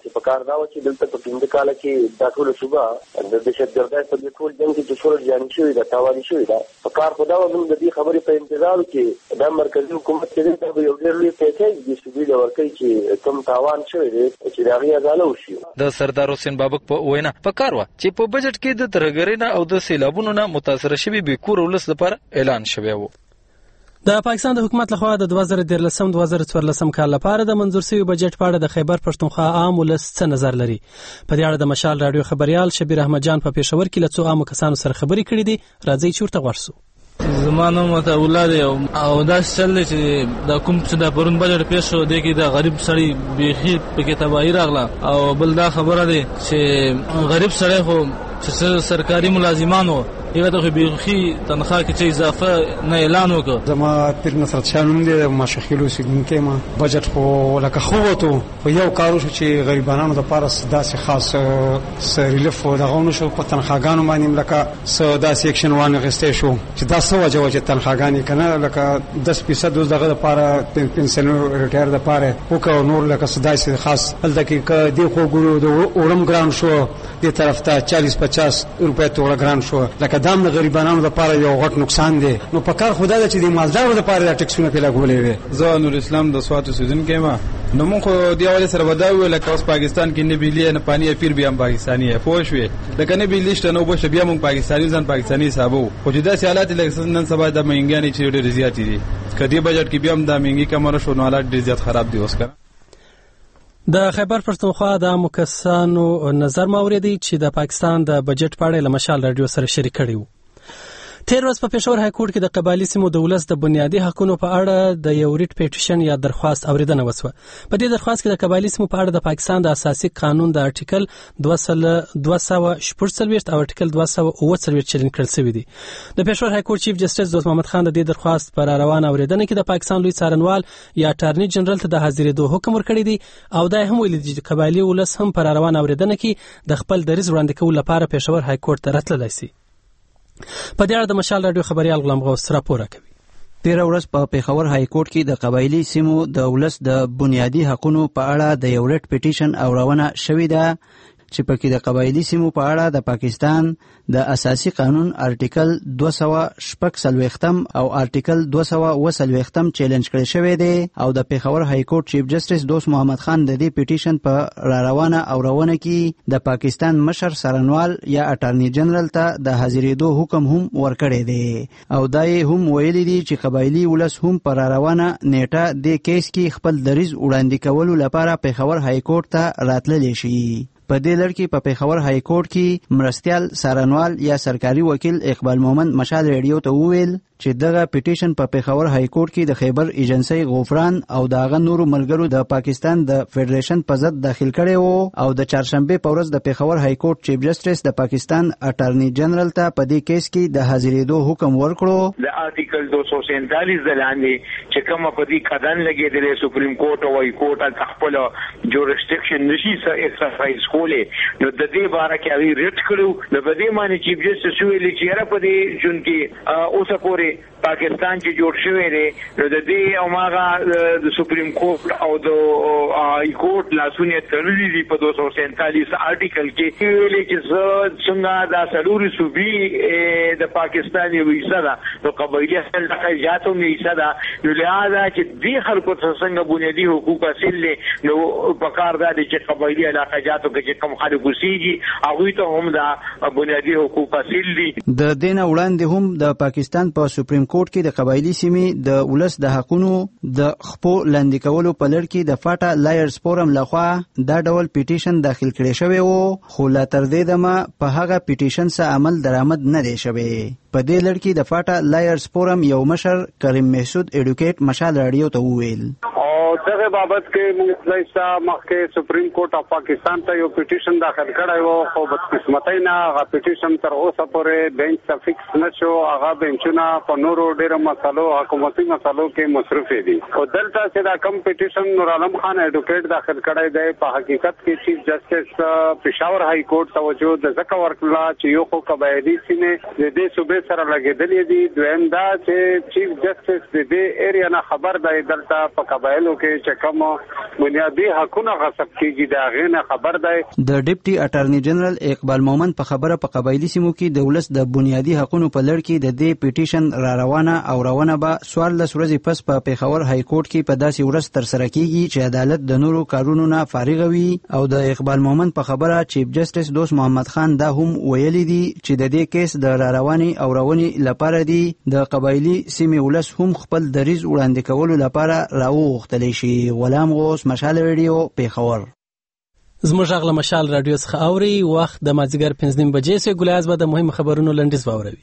هغه چې دلته په 15 کال کې دا ټول صوبه د دهشتګردۍ په ټول جنگ کې د څور جان شوی دا تاوان شوی دا په کار په دا موږ د دې خبرې په انتظار کې د مرکزی حکومت کې د یو ډېر لوی پیکیج د صوبې د ورکړې چې کوم تاوان شوی دی چې دا غي ازاله وشي. د سردار حسین بابک په وینا په کار و چې په بجټ کې د ترهګرۍ او د سیلابونو نه متاثر شوي بېکور ولس لپاره اعلان شوی و. د پاکستان د حکومت لخوا د 2013-2014 کال لپاره د منظور شوی بجټ په اړه د خیبر پښتونخوا عام ولس څه نظر لري؟ په دې اړه د مشال رادیو خبريال شبیر احمد جان په پېښور کې له څو عامو کسانو سره خبرې کړې دي. راځي چې ورته ورسو. زمانه مت اولاد او دا چل چې د کوم څه د پرون بجټ پیښ شو د کې د غریب سړی بيخي په کې تباہي راغله او بل دا خبره ده چې غریب سړی خو چې سرکاري ملازمانو یو د بيخي تنخواه کې چې اضافه نه اعلان وکړ. زما پیر نصرت شاه نوم دی ماشخیلو سیګونکې ما بجټ خو لکه خوته په یو کارو شو چې غریبانو د پارس داسې خاص سریلف دغه شو په تنخواګانو باندې لکه داسې اکشن وانه غستې شو چې دا څه وجه چې تنخواګانی کنه لکه 10% دغه لپاره پنسن ریټایر لپاره وکړو نور لکه داسې خاص هلته کې دی خو ګورو د اورم ګران شو دې طرف ته 40-50 روپیا توړه ګران شو لکه دام د غریبانو لپاره یو غټ نقصان دی. نو په کار خدای چې د مالدارو لپاره د ټیکسونه په لګولې وي. زه نور اسلام د سوات سیزن کې ما نو مونږ خو دی اول سره وداوي لکه اوس پاکستان کې نه بیلی نه پانی پیر بیا پاکستاني پوه شوې لکه نه بیلی شته نو بشه بیا مونږ پاکستاني ځان پاکستاني حسابو خو چې داسې حالات لکه نن سبا د مهنګانی چې ډېر زیات دي کدی بجټ کې بیا هم د مهنګي کمره شو نو حالات ډېر زیات خراب دي اوس کنه. د خیبر پښتونخوا د مکسانو نظر ماوریدي چې د پاکستان د بجټ په اړه له مشال رادیو سره شریک کړي وو. تیر ورځ په پېښور های کورټ کې د قبایلی سیمو د ولس د بنیادي حقوقو په اړه د یو ریټ پیټیشن یا درخواست اوریدنه وسوه. په دې درخواست کې د قبایلی سیمو په اړه د پاکستان د اساسي قانون د ارټیکل 214 او ارټیکل 248 چلن کړل شوی دی. د پېښور های کورټ چیف جسټس دوست محمد خان د دې درخواست پر روان اوریدنه کې د پاکستان لوی څارنوال یا اټارنی جنرال ته د حاضرېدو حکم ورکړی دی او دا هم ویلي چې قبایلی ولس هم پر روان اوریدنه کې د خپل دریځ وړاندې کولو لپاره پېښور های کورټ ته راتللی شي. په دې اړه د مشال رادیو خبريال غلام غوث راپور کوي. تیر ورځ په پېښور های کورټ کې د قبایلی سیمو د ولس د بنیادي حقوقو په اړه د یو ریټ پیټیشن اورونه شوې ده چې پکې د قبایلی سیمو په اړه د پاکستان د اساسي قانون ارټیکل 246 او ارټیکل 247 چیلنج کړی شوی دی او د پېښور های کورټ چیف جسټس دوست محمد خان د دې پیټیشن په راروانه اورونه کې د پاکستان مشر سرنوال یا اټارنی جنرال ته د حاضرېدو حکم هم ورکړی دی او دای هم ویلي دي چې قبایلی ولس هم پر روانه نیټه د کیس کې خپل دریځ وړاندې کولو لپاره پېښور های کورټ ته راتللی شي. په دې لړ کې په پېښور های کورټ کې مرستیال سارنوال یا سرکاري وکیل اقبال مومن مشال رادیو ته وویل چې دغه پیټیشن په پېښور های کورټ کې د خیبر ایجنسی غفران او دغه نورو ملګرو د پاکستان د فدریشن په ضد داخل کړي وو او د چهارشنبه په ورځ د پېښور های کورټ چیف جسټس د پاکستان اټارنی جنرال ته په دې کیس کې د حاضرېدو حکم ورکړو. د ارټیکل 247 د لاندې چې کوم په دې قدم لګیدل سپریم کورټ او های کورټ خپل جورسډکشن نشي ایکسرسایز کولې نو د دې باره کې هغه ریټ کړو نو په دې معنی چیف جسټس ویلي چې را په دې جون کې اوسه پورې پاکستان چې جوړ شوی دی نو د دې او ماغه د سپریم کورټ او د های کورټ لاسونه تړلي دي په 247 ارټیکل کې ویلي چې څنګه دا سلوري صوبې د پاکستان یو حصہ ده نو قبایلی علاقه جاتو نه حصہ ده نو لہذا چې دې خلکو څنګه بنیادي حقوق حاصل دي نو پکار ده چې قبایلی علاقه جاتو کې کوم خلک وسیږي هغه ته هم دا بنیادي حقوق حاصل دي. د دین وړاندې هم د پاکستان په سپریم کورټ کې د قبایلی سیمې د ولس د حقوقو د خپو لاندې کولو په لړ کې د فاټا لایرز فورم لخوا دا ډول پیټیشن داخل کړي شوی وو خو لا تر دې دمه په هغه پیټیشن سره عمل درآمد نه دی شوی. په دې لړ کې د فاټا لایرز فورم یو مشر کریم محسود ایډوکیټ مشال رادیو ته وویل دغه بابت کې موږ لایسا مخکې سپریم کورټ اف پاکستان ته یو پیټیشن داخل کړی وو خو بدقسمتۍ نه هغه پیټیشن تر اوسه پورې بینچ ته فکس نه شو. هغه بینچونه په نورو ډېرو مسلو حکومتي مسلو کې مصروف دي او دلته چې دا کم پیټیشن نور عالم خان ایډوکیټ داخل کړی دی په حقیقت کې چیف جسټس پېښور های کورټ توجه د ځکه ورکړه چې یو خو قبایلی سیمې د دې صوبې سره لګېدلې دي دویم دا چې چیف جسټس د دې ایریا نه خبر دی دلته په قبایلو کې کې چې کوم بنیادی حقوقونه غصب کیږي دا غینه خبر ده. د ډیپټي اټارنی جنرال اقبال مومن په خبره په قبایلی سیمو کې د ولس د بنیادی حقوقو په لړ کې د دې پیټیشن را روانه او روانه به 14 ورځې پس په پیښور های کورټ کې په داسې ورځ تر سره کیږي چې عدالت د نورو کارونو نه فارغ وي. او د اقبال مومن په خبره چیف جسټس دوست محمد خان دا هم ویلي دي چې د دې کیس د را رواني او رواني لپاره دي د قبایلی سیمې ولس هم خپل دریز وړاندې کولو لپاره راوغختلی شي. غلام غوث، مشال رادیو، پیښور. زموږ غږ له مشال رادیو څخه اوري. وخت د مازدیګر 5:30 بجې سه. ګلایز به د مهم خبرونو لنډیز واوروي.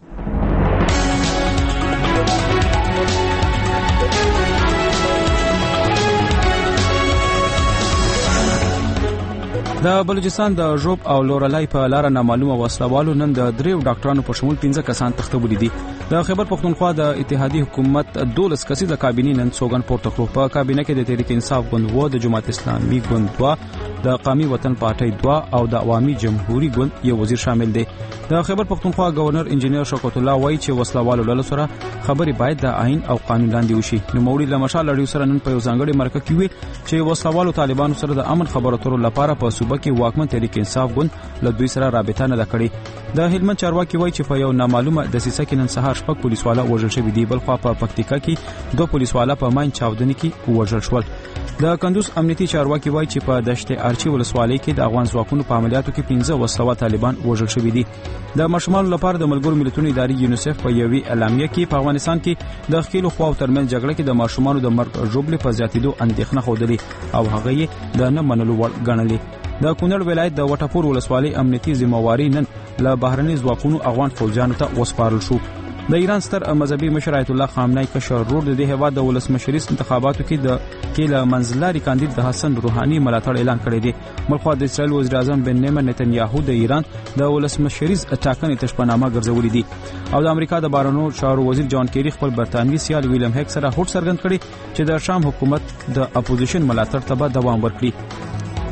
د بلوچستان د ژوب او لورلای په لار نامعلومه وسلوالو نن د دریو ډاکټرانو په شمول 15 کسان تختبولي دي. د خیبر پختونخوا د اتحادیه حکومت 12 کسیزه کابینې نن سوګن پورته کړو. په کابینه کې د تحریک انصاف ګوند و، د جماعت اسلامي ګوند و، د قومي وطن پارټي 2 او د عوامي جمهوریت ګوند یو وزیر شامل دي. د خیبر پختونخوا گورنر انجینیر شوکت الله وایي چې وسلوالو له سره خبري باید د آئین او قانون لاندې وشي. نو موري له مشال لړیو سره نن په یو ځانګړي مرکه کې وی چې وسلوالو طالبانو سره د امن خبرو اترو لپاره په صوبه کې واکمن تحریک انصاف ګوند له دوی سره رابطه نه کړې. د هلمند چارواکي وایي چې په یو نامعلومه دسیسه کې نن سهار شپږ پولیسوالا وژل شوي دي. بل خو په پکتیکا کې 2 پولیسوالا په ماین چاودنې کې وژل شول. د کندوز امنیتي چارواکي وایي چې په دشت ارچی ولسوالۍ کې د افغان ځواکونو په عملیاتو کې 15 وسلوال طالبان وژل شوي دي. د ماشومان لپاره د ملګرو ملتونو ادارې یونیسف په یوې اعلامیه کې په افغانستان کې د خپل خواو ترمن جګړه کې د ماشومان د مرګ ژوبل په زیاتېدو اندېښنه خوده او هغه یې د نه منلو وړ ګڼلې. د کونړ ولایت د وټپور ولسوالۍ امنیتي ذمہواری نن له بهرني ځواکونو افغان فوجانو ته وسپارل شو. د ایران ستر مذهبي مشر آیت الله خامنه‌ای کشر رور د هیواد د ولسمشرۍ انتخاباتو کې د کېله منځلاري کاندید د حسن روحاني ملاتړ اعلان کړی دی. مخکې د اسرائیل وزیر اعظم بنیامین نتنیاهو د ایران د ولسمشرۍ ټاکنې تشپنامه ګرځولې دي او د امریکا د بهرنیو چارو وزیر جان کیری خپل برتانوي سیال ویلیم هیک سره هوډ څرګند کړي چې د شام حکومت د اپوزیشن ملاتړ ته دوام ورکړي.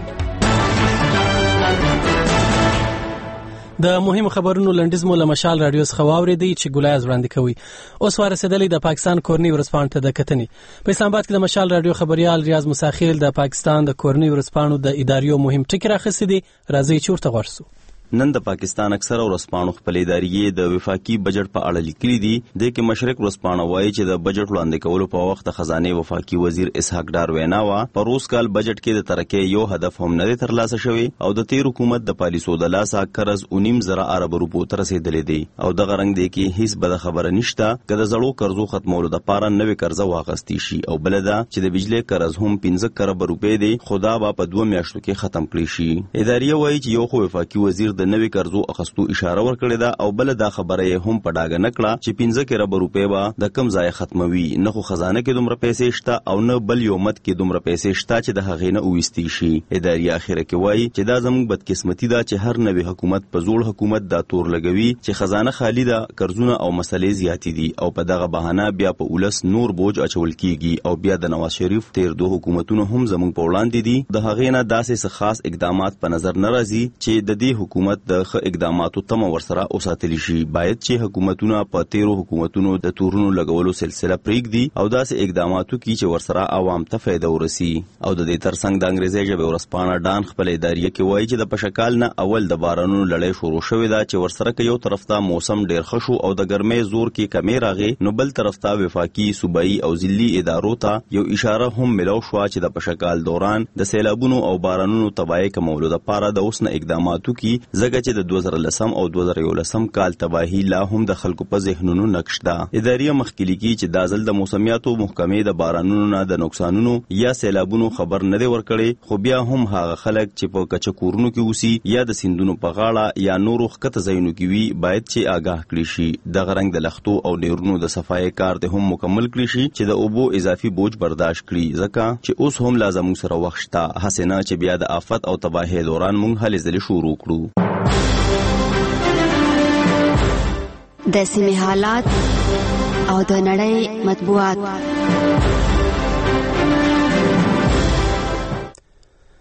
د مهم خبرونو لنډیز مو له مشال رادیو څخه واوریدي چې ګلایز وړاندې کوي. اوس ورسېدلې د پاکستان کورنی ورسپانو ته د کتنې. په اسلام آباد کې د مشال رادیو خبريال ریاض مساخیل د پاکستان د کورنی ورسپانو د اداریو مهم ټکی راخصې دي. راځي چورته ورسو. نن د پاکستان اکثره ورسپانو خپل ادارې د وفاقي بجټ په اړه لیکلي دي. د کې مشرق ورسپانو وایي چې د بجټ وړاندې کولو په وخت د خزانه وفاقي وزیر اسحاق ډار وینا وا په روز کال بجټ کې د ترکه یو هدف هم نه ترلاسه شوی او د تیر حکومت د پالیسو د لاسه قرض 19 ارب روپو تر رسیدلې دي او د غرنګ دی کې هیڅ بد خبره نشته کله زړو قرضو ختمولو د پاره نوې قرضه واغستی شي او بلدا چې د بجلی قرض هم 15 ارب روپې دي خدا با په 2 میاشتو کې ختم کړی شي. ادارې وایي چې یو خو وفاقي وزیر د نوې قرضو اخستو اشاره ورکړې ده او بل دا خبره یې هم په ډاګه نکړه چې 15 ارب روپې با د کم ځای ختموي. نه خو خزانه کې دومره پیسې شته او نه بل یو مت کې دومره پیسې شته چې د هغې نه اوستي شي. ادارې اخیره کې وایي چې دا زموږ بدقسمتي ده چې هر نوې حکومت په زوړ حکومت دا تور لګوي چې خزانه خالی ده، قرضونه او مسلې زیاتې دي او په دغه بهانه بیا په ولس نور بوج اچول کیږي او بیا د نواز شریف تیر 2 حکومتونو هم زموږ په وړاندې دي. د هغې نه داسې خاص اقدامات په نظر نه راځي چې د دې حکومت د اقداماتو تم ورسره اوساتلی شي. باید چې حکومتونه په تیرو حکومتونو د تورونو لګولو سلسله پریږدي او داسې اقداماتو کې چې ورسره عوام ته فائدہ ورسي. او د دې ترڅنګ د انګریزي ژبه ورسپانه ډان خپل ادارې کې وایي چې د پشکال نه اول د بارانونو لړۍ شروع شوې ده چې ورسره کې یو طرف ته موسم ډیر ښه شو او د ګرمۍ زور کې کمی راغی، نو بل طرف ته وفاقي صوبایي او ضلعي ادارو ته یو اشاره هم ملو شو چې د پشکال دوران د سیلابونو او بارانونو تباہي کمولو لپاره د اوسنه اقداماتو کې زګه چې د 2010 او 2011 کال تباہي لا هم د خلکو په ذهنونو نقش ده. ادارې مخکلي کی چې د ځل د موسمیاتو محکمې د بارانونو نه د نقصانونو یا سیلابونو خبر نه دی ورکړي، خو بیا هم هغه خلک چې په کچکورونو کې اوسي یا د سیندونو په غاړه یا نورو ښکته ځایونو کې وي باید چې آگاه کړي شي. د غرنګ د لختو او ډیرونو د صفای کار ته هم مکمل کړي شي چې د اوبو اضافي بوج برداشت کړي، ځکه چې اوس هم لازم سره وخت شته حسنه چې بیا د آفت او تباہي دوران مونږ هلې ځلې شروع کړو. د سیمې حالات او د نړۍ مطبوعات.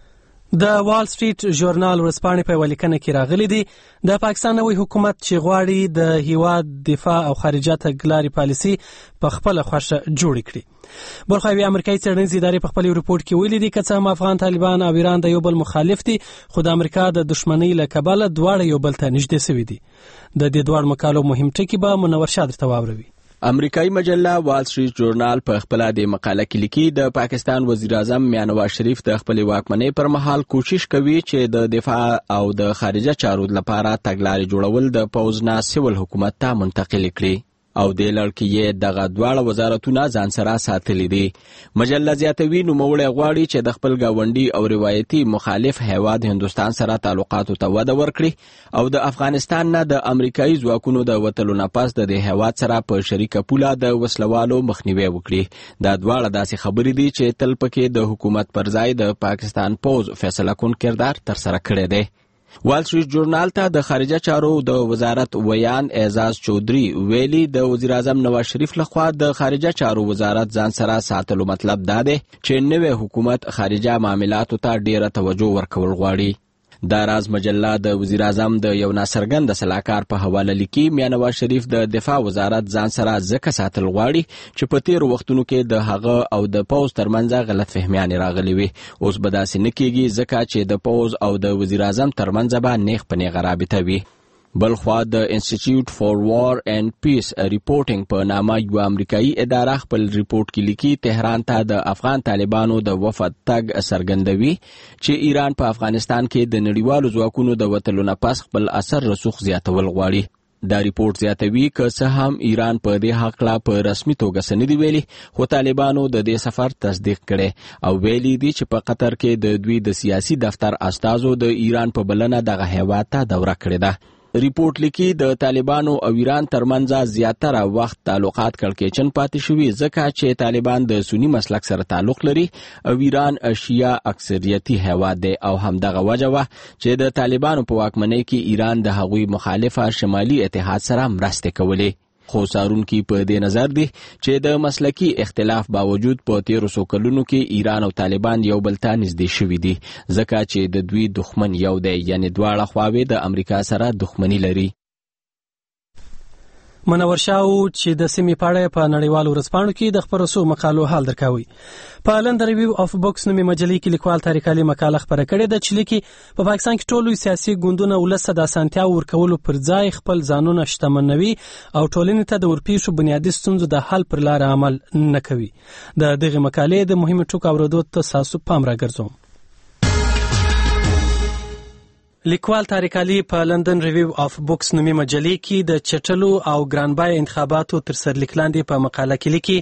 د وال سټریټ ژورنال ورځپاڼې په ولیکنه کې راغلي دي د پاکستان نوی حکومت چې غواړي د هیواد دفاع او خارجه تګلارې پالیسي په خپل خوښه جوړ کړي. برخوي امریکایي څېړنیزې ادارې په خپل ریپورت کې ویلي دي که څه هم افغان طالبان او ایران د یو بل مخالف دي خو د امریکا د دښمنۍ له کبله دواړه یو بل ته نږدې شوي دي. د دې دواړو مقالو مهم ټکي به منور شاه درته واوروي. امریکایي مجله وال سټریټ ژورنال په خپل د مقاله کې لیکي د پاکستان وزیر اعظم میاں نواز شریف د خپل واکمنۍ پر مهال کوشش کوي چې د دفاع او د خارجه چارو لپاره تګلارې جوړول د پوز نه سیول حکومت ته منتقل کړي او د لړ کې دغه دواړه وزارتونه ځان سره ساتلي دي. مجله زیاتوي نوموړی غواړي چې د خپل گاونډي او روایتي مخالف هیواد هندوستان سره تعلقاتو ته وده ورکړي او د افغانستان نه د امریکایي ځواکونو د وتلو نه پس د هیواد سره په شریکه پوله د وسلوالو مخنیوي وکړي. دا دواړه داسې خبرې دي چې تل پکې د حکومت پر ځای د پاکستان پوز فیصله کون کردار تر سره کړی دی. وال سټریټ ژورنال ته د خارجه چارو د وزارت ویان اعزاز چودري ویلي د وزیر اعظم نواز شریف لخوا د خارجه چارو وزارت ځان سره ساتلو مطلب دا دی چې نوې حکومت خارجه معاملاتو ته ډیره توجه ورکول غواړي. دا راز مجله د وزیر اعظم د یو ناڅرګند سلاکار په حواله لیکي میاں نواز شریف د دفاع وزارت ځان سره ځکه ساتل غواړي چې په تیر وختونو کې د هغه او د پوز ترمنځ غلط فهمیانې راغلي وي. اوس به داسې نه کیږي ځکه چې د پوز او د وزیر اعظم ترمنځ به نیغ په نیغه رابطه وي. بلخوا د انسټیټیوټ فور وار اینڈ پیس ریپورټینګ په نامه یو امریکایي اداره خپل ریپورت کې لیکي تهران ته د افغان طالبانو د وفد تګ څرګندوي چې ایران په افغانستان کې د نړیوالو ځواکونو د وتلو نه پس خپل اثر رسوخ زیاتول غواړي. دا ریپورت زیاتوي که څه هم ایران په دې حقله په رسمي توګه څه نه دي ویلي خو طالبانو د دې سفر تصدیق کړي او ویلي دي چې په قطر کې د دوی د سیاسي دفتر استازو د ایران په بلنه دغه هیواد ته دوره کړې ده. ریپورت لیکي د طالبانو او ایران ترمنځ زیاتره وخت تعلقات کړکېچن پاتې شوي ځکه چې طالبان د سنی مسلک سره تعلق لري او ایران شیعه اکثریتي هیواد دی او همدغه وجه وه چې د طالبانو په واکمنۍ کې ایران د هغوی مخالفه شمالي اتحاد سره مرستې کولې. خو څارونکي په دې نظر دي چې د مسلکي اختلاف باوجود په تیرو څو کلونو کې ایران او طالبان یو بل ته نږدې شوي دي ځکه چې د دوی دښمن یو دی یعنی دواړه خواوې د امریکا سره دښمني لري. منور شاه چې د سیمې په اړه په نړیوالو ورځپاڼو کې د خپرو څو مقالو حال درکوي. په لندن ریویو اف بوکس نومي مجلې کې لیکوال طارق علي مقاله خپره کړې ده چې لیکي په پاکستان کې ټولو سیاسي ګوندونه ولس ته د اسانتیا ورکولو پر ځای خپل ځانونه شتمنوي او ټولنې ته د ورپېښو بنیادي ستونزو د حل پر لار عمل نه کوي. د دغه مقالې د مهمو ټکو اورېدو ته تاسو پام راګرځوم. لیکوال طارق علي په لندن ریویو اف بوکس نومي مجلې کې د چټلو او ګرانبای انتخاباتو تر سرلیک لاندې په مقاله کې لیکي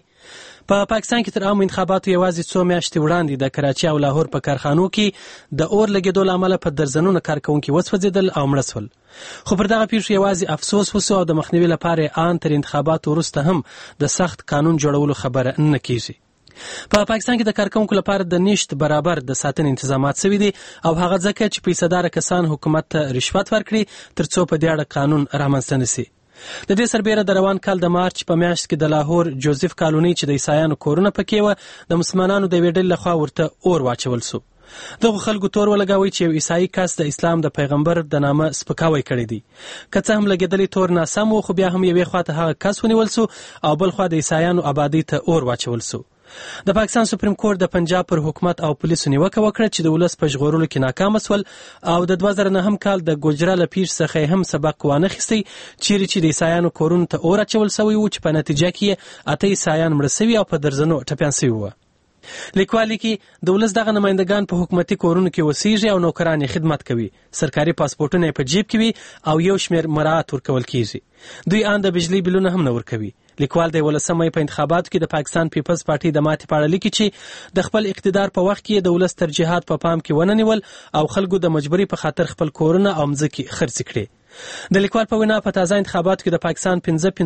په پاکستان کې تر عامو انتخاباتو یوازې څو میاشتې وړاندې د کراچي او لاهور په کارخانو کې د اور لګېدو له امله په درزنونو کارکوونکي وسوځېدل او مړه شول. خو پر دغه پیښو یوازې افسوس وسو او د مخنیوي لپاره آن تر انتخاباتو وروسته هم د سخت قانون جوړولو خبره نه کیږي. په پاکستان کې د کارکوونکو لپاره د نشت برابر د ساتنې تنظیمات شوي دي او هغه ځکه چې پیسه‌دار کسان حکومت ته رشوت ورکړي ترڅو په دې اړه قانون رامنځته نشي. د دې سربېره د روان کال د مارچ په میاشت کې د لاهور جوزف کالوني چې د عیسایانو کورونه پکې وه د مسلمانانو د یوې ډلې لخوا ورته اور واچول سو. دغه خلکو تور ولګوي چې یو عیسائی کس د اسلام د پیغمبر د نامه سپکاوی کړی دی. که څه هم لګېدلی تور ناسم و خو بیا هم یوې خواته هغه کس ونیول سو او بل خوا د عیسایانو آبادۍ ته اور واچول سو. د پاکستان سپریم کورټ د پنجاب پر حکومت او پولیسو نیوکه وکړه چې د ولس په ژغورلو کې ناکام شول او د 2009 کال د ګوجرا له پیښې څخه هم سبق وانخیستی چیرې چې د عیسایانو کورونو ته اور اچول شوی و چې په نتیجه کې 8 عیسایان مړه شوي او په درزنو ټپیان شوي وو. لیکوال کې د ولس دغه نمائندگان په حکومتي کورونو کې وسیږي او نوکران یې خدمت کوي. سرکاري پاسپورټونه په جیب کې وي او یو شمېر مراعات ورکول کیږي. دوی آن د بجلی بلونه هم نه ورکوي. لیکوال د 18 مې په انتخاباتو کې د پاکستان پیپلز پارټي د ماتې په اړه لیکي چې د خپل اقتدار په وخت کې د ولس ترجیحات په پام کې ونه نیول او خلکو د مجبوري په خاطر خپل کورونه او مځکې خرڅ کړي. د لیکوال په وینا په تازه انتخاباتو کې د پاکستان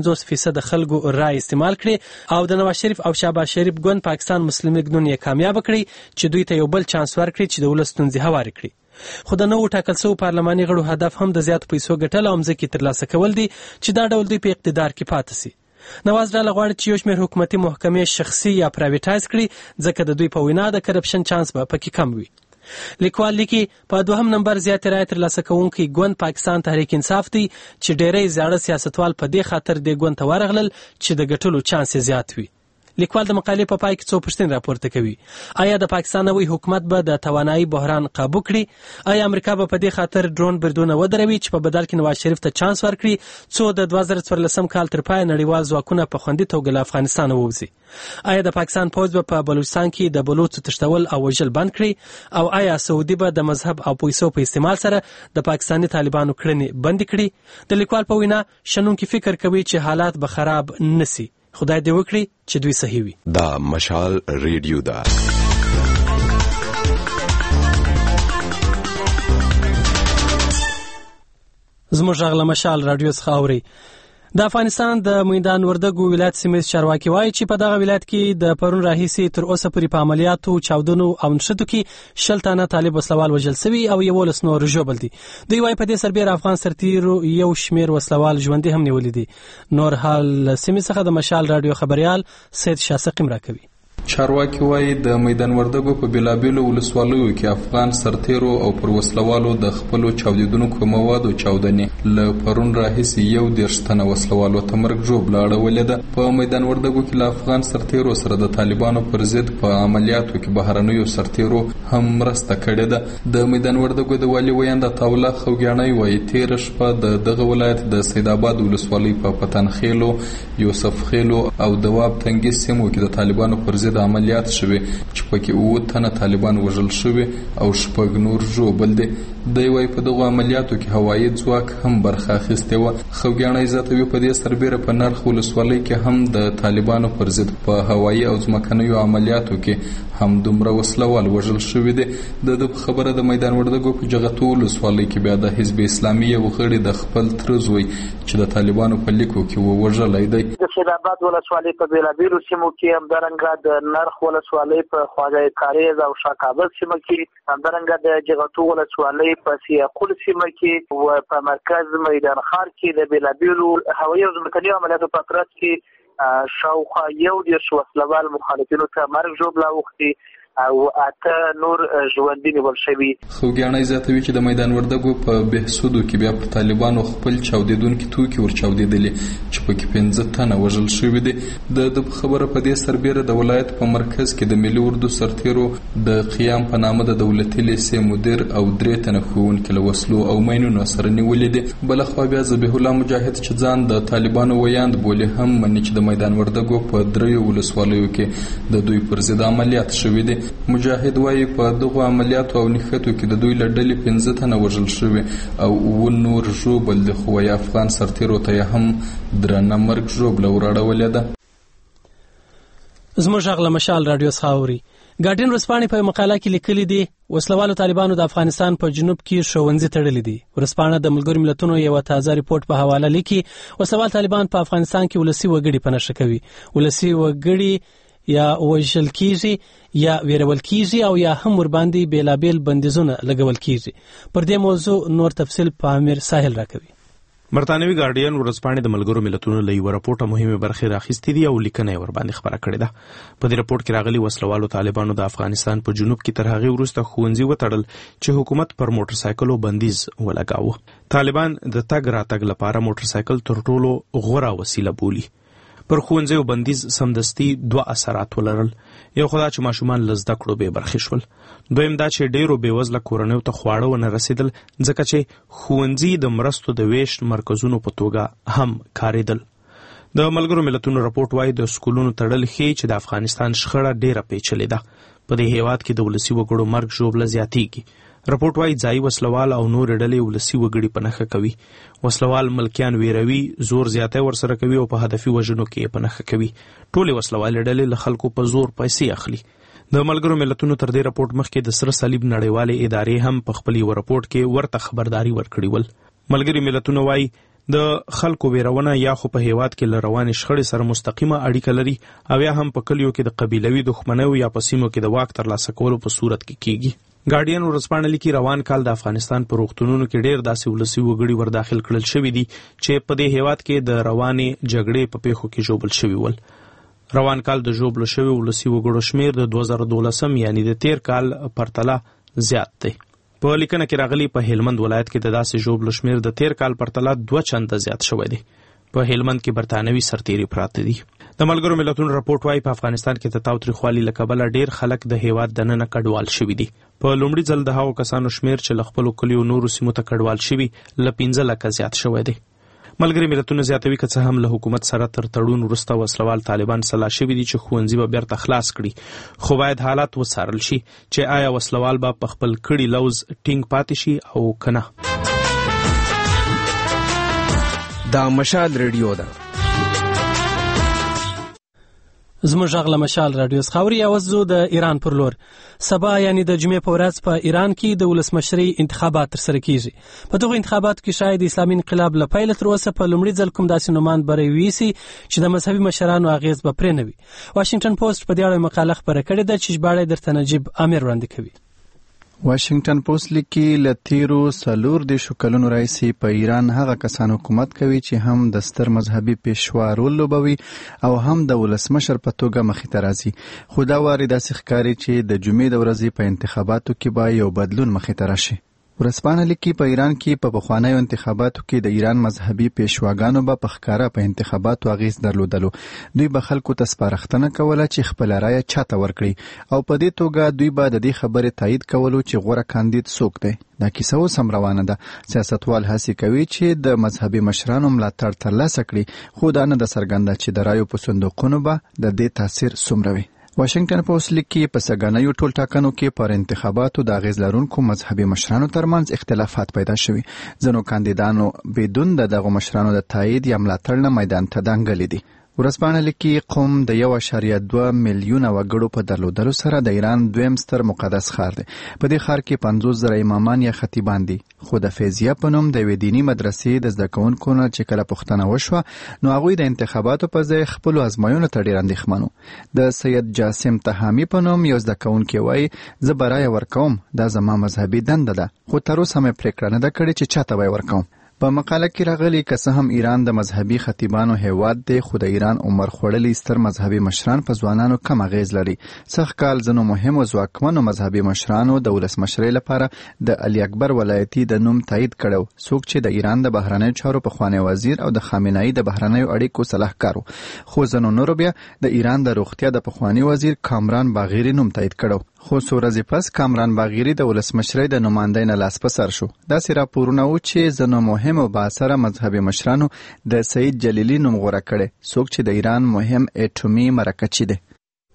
55% خلکو رای استعمال کړي او د نواز شریف او شهباز شریف ګوند پاکستان مسلم لیگ ګوند یې کامیاب کړي چې دوی ته یو بل چانس ورکړي چې د ولس ستونزې هوارې کړي. خو د نوو ټاکل شویو پارلماني غړو هدف هم د زیاتو پیسو ګټل او مځکې ترلاسه کول دي چې دا ډول دوی په اقتدار کې پاتې شي. نواز ډله غواړي چې یو شمېر حکومتي محکمې شخصي یا پرایویټایز کړي ځکه د دوی په وینا د کرپشن چانس به پکې کم وي. لیکوال لیکي په دوهم نمبر زیات رایې ترلاسه کوونکی ګوند پاکستان تحریک انصاف دی چې ډېری زاړه سیاستوال په دې خاطر دې ګوند ته ورغلل چې د ګټلو چانس زیات وي. لیکوال د مقالې په پای کې څو پوښتنې راپورته کوي. آیا د پاکستان نوی حکومت به د توانایي بحران قابو کړي؟ آیا امریکا به په دې خاطر ډرون بریدونه ودروي چې په بدل کې نواز شریف ته چانس ورکړي څو د 2014 کال تر پای نړیوال ځواکونه په خوندي توګه له افغانستان ووځي؟ آیا د پاکستان پوځ به په بلوچستان کې د بلوڅو تښتول او وژل بند کړي؟ او آیا سعودي به د مذهب او پیسو په استعمال سره د پاکستاني طالبانو کړنې بند کړي؟ د لیکوال په وینا شنونکي فکر کوي چې حالات به خراب نشي. خدای دې وکړي چې دوی صحیح وي. دا مشال ریډیو دا زموږ غږ له مشال رادیو څخه اوري. د افغانستان د میدان وردګو ولایت سیمه چارواکي وایي چې په دغه ولایت کې د پرون راهیسې تر اوسه پورې په عملیاتو چاودنو او نښتو کې 60 تنه طالب وسلوال وژل شوي او 11 نور ژوبل دي. دوی وایي په دې سربېره افغان سرتیرو یو شمېر وسلوال ژوندي هم نیولي دي. نور حال سیمه څخه د مشال رادیو خبريال سید شاسقیم راکوي. چارواکي وایي د میدان وردګو په بېلابېلو ولسوالیو کې افغان سرتیرو او پر وسلوالو د خپلو چاودیدونکو موادو چاودنې له پرون راهیسې 11 تنه وسلوالو ته مرګ ژوبله اړولې ده. په میدان وردګو کې له افغان سرتیرو سره د طالبانو پر ضد په عملیاتو کې بهرنیو سرتیرو هم مرسته کړې ده. د میدان وردګو د والي ویاند عطاالله خوګیاڼی وایي تېره شپه د دغه ولایت د سیدآباد ولسوالۍ په پتنخیلو، یوسف خیلو او دواب تنګي سیمو کې د طالبانو پر ضد د عملیات شوي چې پکې 9 تنه طالبان وژل شوي او 6 نور ژوبل دي. دوی وايي په دغه عملیاتو کې هوایي ځواک هم برخه اخیستې وه. خوګیاڼی زیاتوي په دې سربېره په نرخ ولسوالۍ کې هم د طالبانو پر ضد په هوایي او ځمکنیو عملیاتو کې هم دومره وسلوال وژل شوي دي. د خبره د میدان وردګو په جغتو ولسوالۍ کې بیا د حزب اسلامي یو غړي د خپل تره زوی چې د طالبانو په لیکو کې ووژلی دی. د سیدآباد ولسوالۍ په بېلابېلو سیمو کې همدارنګه د نرخ ولسوالۍ په خواجه کاریز او شاکابل سیمه کې، همدارنګه د جغتو ولسوالۍ په سیاقول سیمه کې او په مرکز میدان خار کې د بېلابېلو هوایي او ځمکنیو عملیاتو په ترڅ کې شاوخوا 11 وسلوال مخالفینو ته مرګ ژوبله اوښتي او 8 نور ژوندي نیول شوي. خوګیاڼی زیاتوي چې د میدان وردګو په بهسودو کې بیا په طالبانو خپل چاودیدونکي توکي ورچاودېدلي چې پکې 15 تنه وژل شوي دي. د خبره په دې سربېره د ولایت په مرکز کې د ملي اردو سرتیرو د قیام په نامه د دولتي لیسې مدیر او 3 تنه ښوونکي له وسلو او ماینونو سره نیولې دي. بلخوا بیا ذبیح الله مجاهد چې ځان د طالبانو ویاند بولي هم مني چې د میدان وردګو په 3 ولسوالیو کې د دوی پر ضد عملیات شوي دي. مجاهد وايي په دغه عملیاتو او نښتو کې د دوی له ډلې 15 تنه وژل شوي او 9 نور ژوبل دي، خو وايي افغان سرتیرو ته هم درنه مرګ ژوبله ورړولې ده. زموږ غږ له مشال رادیو څخه اوري. ګارډین ورځپاڼې په مقاله کې لیکلي دي وسلوالو طالبانو د افغانستان په جنوب کې ښوونځي تړلي دي. ورځپاڼه د ملګرو ملتونو یو تازه ریپورت په حواله لیکي وسلوال طالبان په افغانستان کې ولسی وګړي په نښه کوي. ولسی وګړي یا وژل کیږي یا ویرول کیږي او یا هم ور باندې بیلابیل بندیزونه لګول کیږي. پر دې موضوع نور تفصیل په امیر ساحل راکوي. برتانوي ګارډین ورځپاڼې د ملګرو ملتونو له یو راپورټه مهمه برخه راخیستې دي او لیکنه ور باندې خبره کړې ده. په دې راپورټ کې راغلي وسلوالو طالبانو د افغانستان په جنوب کې تر هغه وروسته ښوونځي وتړل چې حکومت پر موټر سایکلو بندیز ولګاوه. طالبان د تګ راتګ لپاره موټر سایکل تر ټولو غوره وسیله بولي. پر ښوونځیو بندیز سمدستي 2 اثرات ولرل. یو خدا چې ماشومان له زده کړو بې برخې شول. دویم دا چې ډیرو بېوزله کورنیو ته خواړه ونه رسېدل ځکه چې ښوونځي د مرستو د ویشت مرکزونو په توګه هم کارېدل. د ملګرو ملتونو راپورټ وایي د سکولونو تړل ښیي چې د افغانستان شخړه ډیره پیچلې ده. په دې هیواد کې د ولسي وګړو مرګ ژوبله زیاتېږي. راپورټ وایي ځایي وسلوال او نور ډلې ولسي وګړي په نښه کوي. وسلوال ملکیان ویروي، زور زیاتی ورسره کوي او په هدفي وژنو کې په نښه کوي. ټولې وسلوالې ډلې له خلکو په زور پیسې اخلي. د ملګرو ملتونو تر دې راپورټ مخکې د سره صلیب نړیوالې ادارې هم په خپل یو راپورټ کې ورته خبرداري ورکړې ول. ملګري ملتونه وایي د خلکو ویرونه یا خو په هیواد کې له روانې شخړې سره مستقیمه اړیکه لري او یا هم په کلیو کې د قبیلوي دښمنیو یا په سیمو کې د واک ترلاسه کولو په صورت کې کیږي. ګارډین ورځپاڼه لیکي روان کال د افغانستان په روغتونونو کې ډیر داسې ولسي وګړي ورداخل کړل شوي دي چې په دې هیواد کې د روانې جګړې په پیښو کې ژوبل شوي ول. روان کال د ژوبلو شوي ولسي وګړو شمیر د 2012 یعنی د تیر کال پرتله زیات دی. په لیکنه کې راغلي په هلمند ولایت کې د داسې ژوبلو شمیر د تیر کال پرتله 2 چنده زیات شوی دی. په هلمند کې برتانوي سرتیري پراته دي. د ملګرو ملتونو راپورټ وايي په افغانستان کې د تاوتریخوالي له کبله ډیر خلک د هیواد دننه کډوال شوي دي. په لومړي ځل د هغو کسانو شمیر چې له خپلو کلیو نورو سیمو ته کډوال شوي له 15 لکه زیات شوی دی. ملګري ملتونه زیاتوي که څه هم له حکومت سره تر تړون وروسته وسلوال طالبان سلا شوي دي چې ښوونځي به بیرته خلاص کړي، خو باید حالات وڅارل شي چې آیا وسلوال به په خپل کړي لوز ټینګ پاتې شي او که نه. دا مشال ریډیو ده. زموږ غږ له مشال رادیو څخه اوري. اوس زه د ایران پر لور. سبا یعنی د جمعې په ورځ په ایران کې د ولسمشرۍ انتخابات ترسره کیږي. په دغه انتخاباتو کې شاید اسلامي انقلاب له پیله تر اوسه په لومړي ځل کوم داسې نومان بری ویسي چې د مذهبي مشرانو اغیز به پرې نه وي. واشنگټن پوسټ په دې اړه مقاله خپره کړې ده چې ژباړه درته نجیب امیر وړاندې کوي. واشنگټن پوسټ لیکي له تیرو 40 کلونو راهیسې په ایران هغه کسان حکومت کوي چې هم د ستر مذهبي پیشوا رول لوبوي او هم د ولسمشر په توګه مخې ته راځي. خو دا واري داسې ښکاري چې د جمعې د ورځې په انتخاباتو کې به یو بدلون مخې ته راشي. ورځپاڼه لیکي په ایران کې په پخوانیو انتخاباتو کې د ایران مذهبي پیشواګانو به په ښکاره په انتخاباتو اغیز درلودلو. دوی به خلکو ته سپارښتنه کوله چې خپل رایه چاته ورکړي او په دې توګه دوی به د دې خبرې تایید کولو چې غوره کاندید څوک دی. دا کیسه اوس هم روانه ده. سیاستوال هڅې کوي چې د مذهبي مشرانو ملاتړ ترلاسه کړي، خو دا نه ده څرګنده چې د رایو په صندوقونو به د دې تاثیر څومره وي. واشنگټن پوسټ لیکي په سګنیو ټولټاکنو کې پر انتخاباتو د اغیز لرونکو مذهبي مشرانو ترمنځ اختلافات پیدا شوي. ځینو کاندیدانو بدون دغه مشرانو د تایید یا ملاتړ نه میدان ته دانګلي دي. ورځپاڼه لیکي قوم د 1.2 میلیونه وګړو په درلودلو سره د ایران دویم ستر مقدس ښار دی. په دې ښار کې 50,000 امامان یا خطیبان دي، خو د فیضیه په نوم د یوې دیني مدرسې د زده کوونکو نه چې کله پوښتنه وشوه نو هغوی د انتخاباتو په ځای خپلو ازمایونو ته ډېر اندېښمن وو. د سید جاسم تهامي په نوم یو زده کوونکی وایي زه به رایه ورکوم، دا زما مذهبي دنده ده، خو تر اوسه مې پرېکړه نه ده کړې چې چاته به یې ورکوم. په مقاله کې راغلي که څه هم ایران د مذهبي خطیبانو هیواد دی، خو د ایران عمر خوړلي ستر مذهبي مشران په ځوانانو کم اغیز لري. سږ کال ځینو مهمو ځواکمنو مذهبي مشرانو د ولسمشرۍ لپاره د علي اکبر ولایتي د نوم تایید کړو، څوک چې د ایران د بهرنیو چارو پخوانی وزیر او د خامنه‌ای د بهرنیو اړیکو صلاحکار و. خو ځینو نورو بیا د ایران د روغتیا د پخوانی وزیر کامران باغیری نوم تایید کړو. خو څو ورځې پس کامران باغیری د ولسمشرۍ د نمایندۍ نه لاس په سر شو. داسې راپورونه و چې ځینو مهم او بااثره مذهبي مشرانو د سید جلیلی نوم غوره کړی، څوک چې د ایران مهم اټومي مرکچی دی.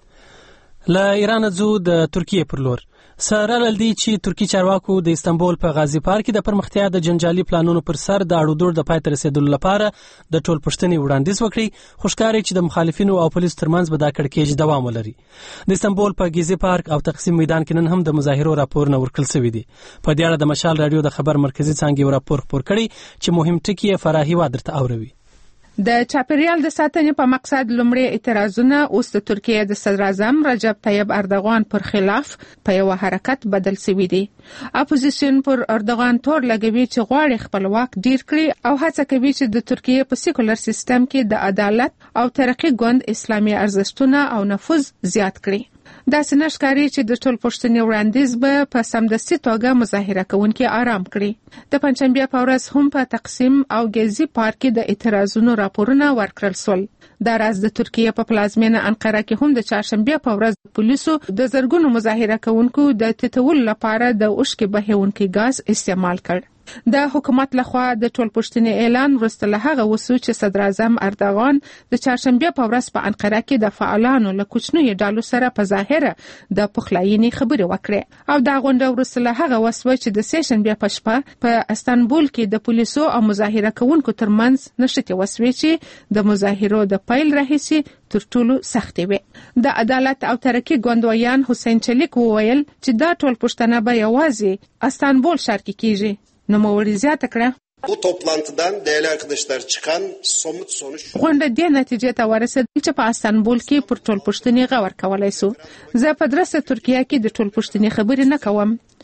له ایران ځو د ترکیې پر لور. سره لدی چې ترکی چارواکو د استانبول په غازی پارک کې د پرمختیا د جنجالي پلانونو پر سر د اړودوړ د پای ته رسیدلو لپاره د ټول پښتنې وړاندیز وکړي، خو ښکاري چې د مخالفینو او پولیسو ترمنځ به دا کړکېچ دوام ولري. د استانبول په غازی پارک او تقسیم میدان کې نن هم د مظاهرو راپورونه ورکړل شوي دي. په دې اړه د مشال رادیو د خبر مرکزی څانګې یو راپور خپور کړی چې مهم ټکي یې فراهي ودرته اوروي. د چاپیریال د ساتنې په مقصد لومړی اعتراضونه اوس د ترکیه د صدر اعظم رجب طیب اردوغان پر خلاف په یو حرکت بدل شوی دی. اپوزیسیون پر اردوغان تور لګوي چې غواړي خپل واک ډیر کړي او هڅه کوي چې د ترکیه په سیکولر سیستم کې د عدالت او ترقی ګوند اسلامي ارزښتونه او نفوذ زیات کړي. دا سنش کاری چې د ټول پښتني وړاندیز به په سمدستي توګه مظاهره کوونکي آرام کړي. د پنځشنبه په ورځ هم په تقسیم او غازی پارک کې د اعتراضونو راپورونه ورکړل شول. دا راز د ترکیه په پلازمینه انقره کې هم د چهارشنبه په ورځ پولیسو د زرګونو مظاهره کوونکو د تتول لپاره د اوښکې بهونکي غاز استعمال کړ. د حکومت لخوا د ټول پښتني اعلان وروسته له هغه وسو چې صدر اعظم اردوغان د چهارشنبه په ورځ په انقره کې د فعالانو له کوچنیو ډلو سره په ظاهره د پخلاینې خبرې وکړې او دا غونډه وروسته له هغه وسو چې د سهشنبه په شپه په استانبول کې د پولیسو او مظاهره کوونکو ترمنځ نشټې وسوي چې د مظاهرو د پیل راهیسي تر ټولو سختې وي. د عدالت او ترقی ګوندویان حسین چلیک وویل چې دا ټول پښتنه به یوازې استانبول ښار کې کیږي. نوموړي زیاته کړه Bu toplantıdan değerli arkadaşlar çıkan somut sonuç غونډه دې نتیجې ته ورسېده چې په استانبول کې پر ټول پښتني غور کولای شو. زه په درسته ترکیه کې د ټول پښتني خبرې نه کوم.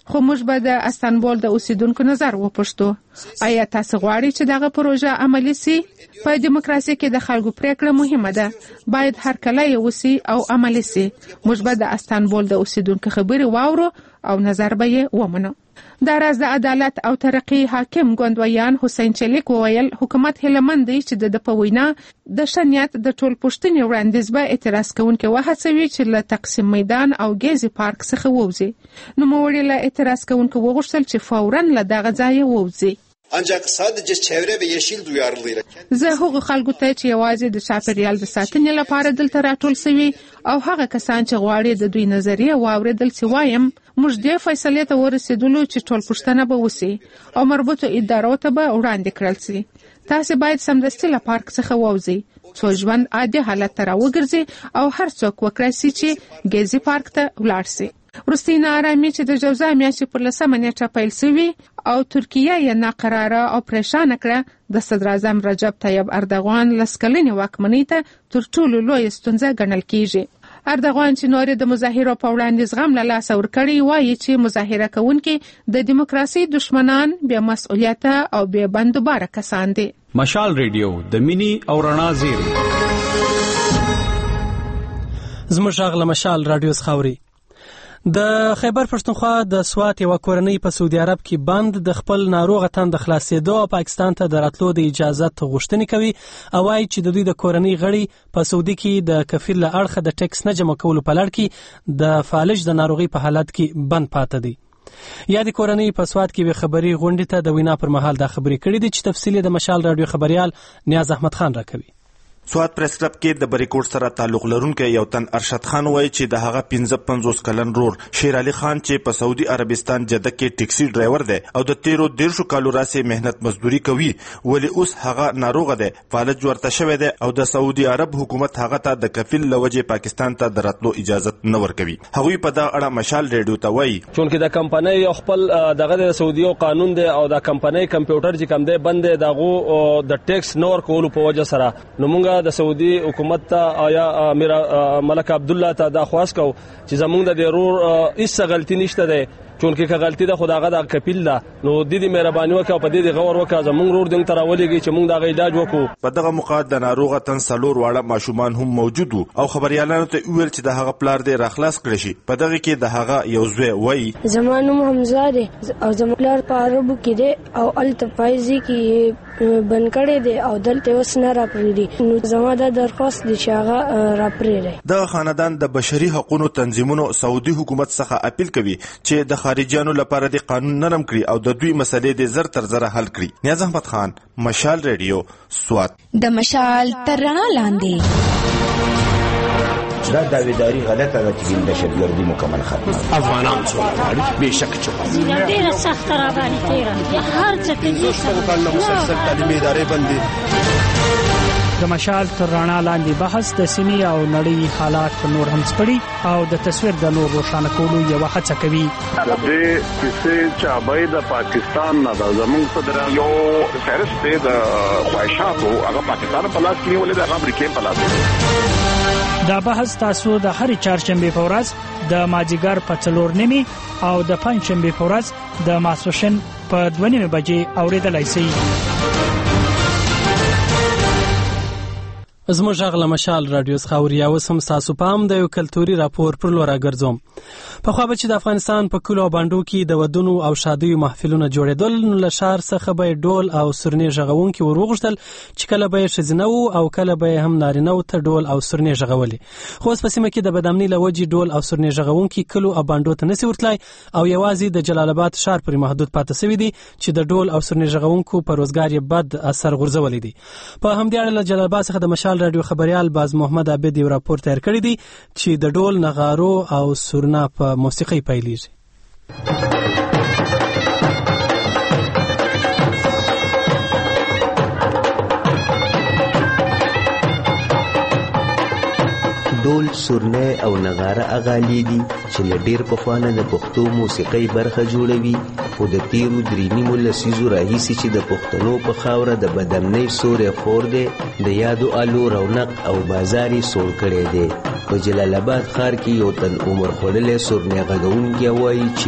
خو موږ به د استانبول د اوسیدونکو نظر وپوښتو آیا تاسو غواړئ چې دغه پروژه عملي سي؟ په دیموکراسي کې د خلکو پریکړه مهمه ده، باید هر کله یې وسی او عملي سي. موږ به د استانبول د اوسیدونکو خبرې واورو او نظر به یې ومنو. د راز د عدالت او ترقی حاکم ګوندویان حسین چلیک وویل حکومت هیلمند دی چې د په وینا د شنیت د ټول پښتني وړاندیز به اعتراض کوونکي وهڅوي چې له تقسیم میدان او گیزی پارک څخه ووځي. نو موړي له اعتراض کوونکي وغوښتل چې فوراً له دغه ځای ووځي. ancak sadece çevre ve yeşil duyarlılığıyla زه هغو خلکو ته چې یوازې د چاپیریال د ساتنې لپاره دلته راټول شوي او هغه کسان چې غواړي د دوی نظریه واوریدل چې وایم موږ دې فیصلې ته ورسېدلو چې ټول پښتنه به وسی او مربوطه ادارو ته به وړاندې کړل شي. تاسو باید سمدستي له پارک څخه ووځئ څو ژوند عادي حالت ته راوګرځي او هر څوک وکړي چې ګیزی پارک ته ولاړ شي. وروستۍ ناارامي چې د جوزا میاشتې پر 10 نیټه پیل شوې او ترکیه یې ناقراره او پریشانه کړه د صدر اعظم رجب طیب اردوغان لسکلنې واکمنۍ ته تر ټولو لویه ستونزه ګڼل کیږي. اردوغان چې نور د مظاهرو په وړاندې زغم له لاسه ورکړی وایي چې مظاهره کوونکي د دیموکراسي دشمنان بې مسؤلیته او بې بندوباره کسان دي. مشال ریډیو د مینی او رڼا زیری زموږ غږ له مشال رادیو خاوري. د خیبر پښتونخوا د سوات یو کورنۍ په سعودي عرب کې بند د خپل ناروغه تند خلاصېدو او پاکستان ته د راتلو د اجازت غوښتنې کوي او وايي چې د دوی د کورنۍ غړي په سعودي کې د کفیل له اړخه د ټیکس نه جمع کولو په لړ کې د فالج د ناروغي په حالت کې بند پاتې دي. یا د کورنۍ په سوات کې خبري غونډې ته د وینا پر مهال دا خبرې کړې دي چې تفصیل د مشال رادیو خبريال نیاز احمد خان راکوي. سوات پریس کلب کې د بریکوټ سره تعلق لرونکي یو تن ارشد خان وایي چې د هغه 55 کلن رور شیر علي خان چې په سعودي عربستان جده کې ټیکسي ډرایور دی او د 13 کالو راسي مهنت مزدوري کوي ولی اوس هغه ناروغه دی فالج ورته شوی دی او د سعودي عرب حکومت هغه ته د کفیل لوجه پاکستان ته دراتلو اجازه نه ورکوي. هغوی په دا اړه مشال ریډیو ته وایي چونکه د کمپنۍ خپل دغه د سعودي قانون دی او د کمپنۍ کمپیوټر چې کم دی بند دی دغه د ټیکس نور کولو په وجه سره نو موږ د سعودي حکومت ته آیا میرا ملک عبد الله ته دا خواست کو چې زمونږ د ضرور هیڅ غلطی نشته ده چونکه که غلطی ده خداغه د کپیل ده نو د دې مهرباني وکړه په دې غور وکړه زمونږ رور دنګ تراولېږي چې موږ دا علاج وکړو. په دغه موقع د ناروغه تن سلور واړه ماشومان هم موجود او خبريالانو ته ویل چې د هغه پلار دې راخلاص کړی شي. په دغه کې د هغه یو زوی وایي زمانو حمزه ده او زموږ پلار په عربو کې ده او التفایزي کې بن کړي دي او دلته وس نه راپریدي نو زموږ د درخواست دي چې هغه راپریدي. د خاندان د بشري حقوقو تنظیمونو سعودي حکومت څخه اپیل کوي چې د خارجيانو لپاره د قانون نرم کړي او د دوی مسلې د زر تر زر حل کړي. نیاز احمد خان مشال ریډیو سوات. د مشال تر رڼا لاندې دا داویداری غلطه ده چې دهشتګردي مکمل ختمه افغانان څومره به شک چوپه ډیره سخت را باندې تیرا هر څه کې مسلسل تعلیمي ادارې بندي. د مشال تر رڼا لاندې بحث د سیمې او نړۍ حالات نور هم سپړي او د تصویر د نور روښانه کولو یو هڅه کوي. د دې کیسې چې ابای د پاکستان نه د زمونږ صدر یو فهرست د خواهشاتو هغه پاکستان په لاس کې ولې د امریکا په لاس. دا بحث تاسو د هر چهارشنبه په ورځ د ماجیګر په 4:30 او د پنځشنبه په ورځ د ماسوشن په 2:30 بجې اوریدلای شئ. زموږ غږ له مشال رادیو خاوري او سم تاسو پام د یو کلتوري راپور پر لور راګرځوم. په خو به چې د افغانستان په کلو باندو کې د ودونو او شادیو محفلونه جوړېدل نو له شهر څخه به ډول او سرنې ژغونکي وروغښتل چې کله به شزنه او کله به هم نارینه ته ډول او سرنې ژغولي. خو په سیمه کې د بدامنۍ لوجي ډول او سرنې ژغونکي کلو او باندو ته نسی ورتلای او یوازې د جلال آباد شهر پر محدود پاتې شوی دي چې د ډول او سرنې ژغونکو پر روزګار یې بد اثر غورځولې دي. په همدې اړه له جلال آباد څخه د مشال رادیو خبريال باز محمد عبد یو راپور تیار کړی دی چې د ډول نغارو او سرنا په موسیقي پیلېږي. ډول سرنه او نغاره اغالی دي چې لډیر په خوانه د پښتو موسیقي برخه جوړوي او د تیرو درینیمو لسیزو راهیسي چې د پښتنو په خاوره د بدامنۍ سورې خور دی د یادو آلو رونق او بازاري سوړ کړی دی. په جلال آباد ښار کې یو تن عمر خوړلې سرنه غږونکی وایي چې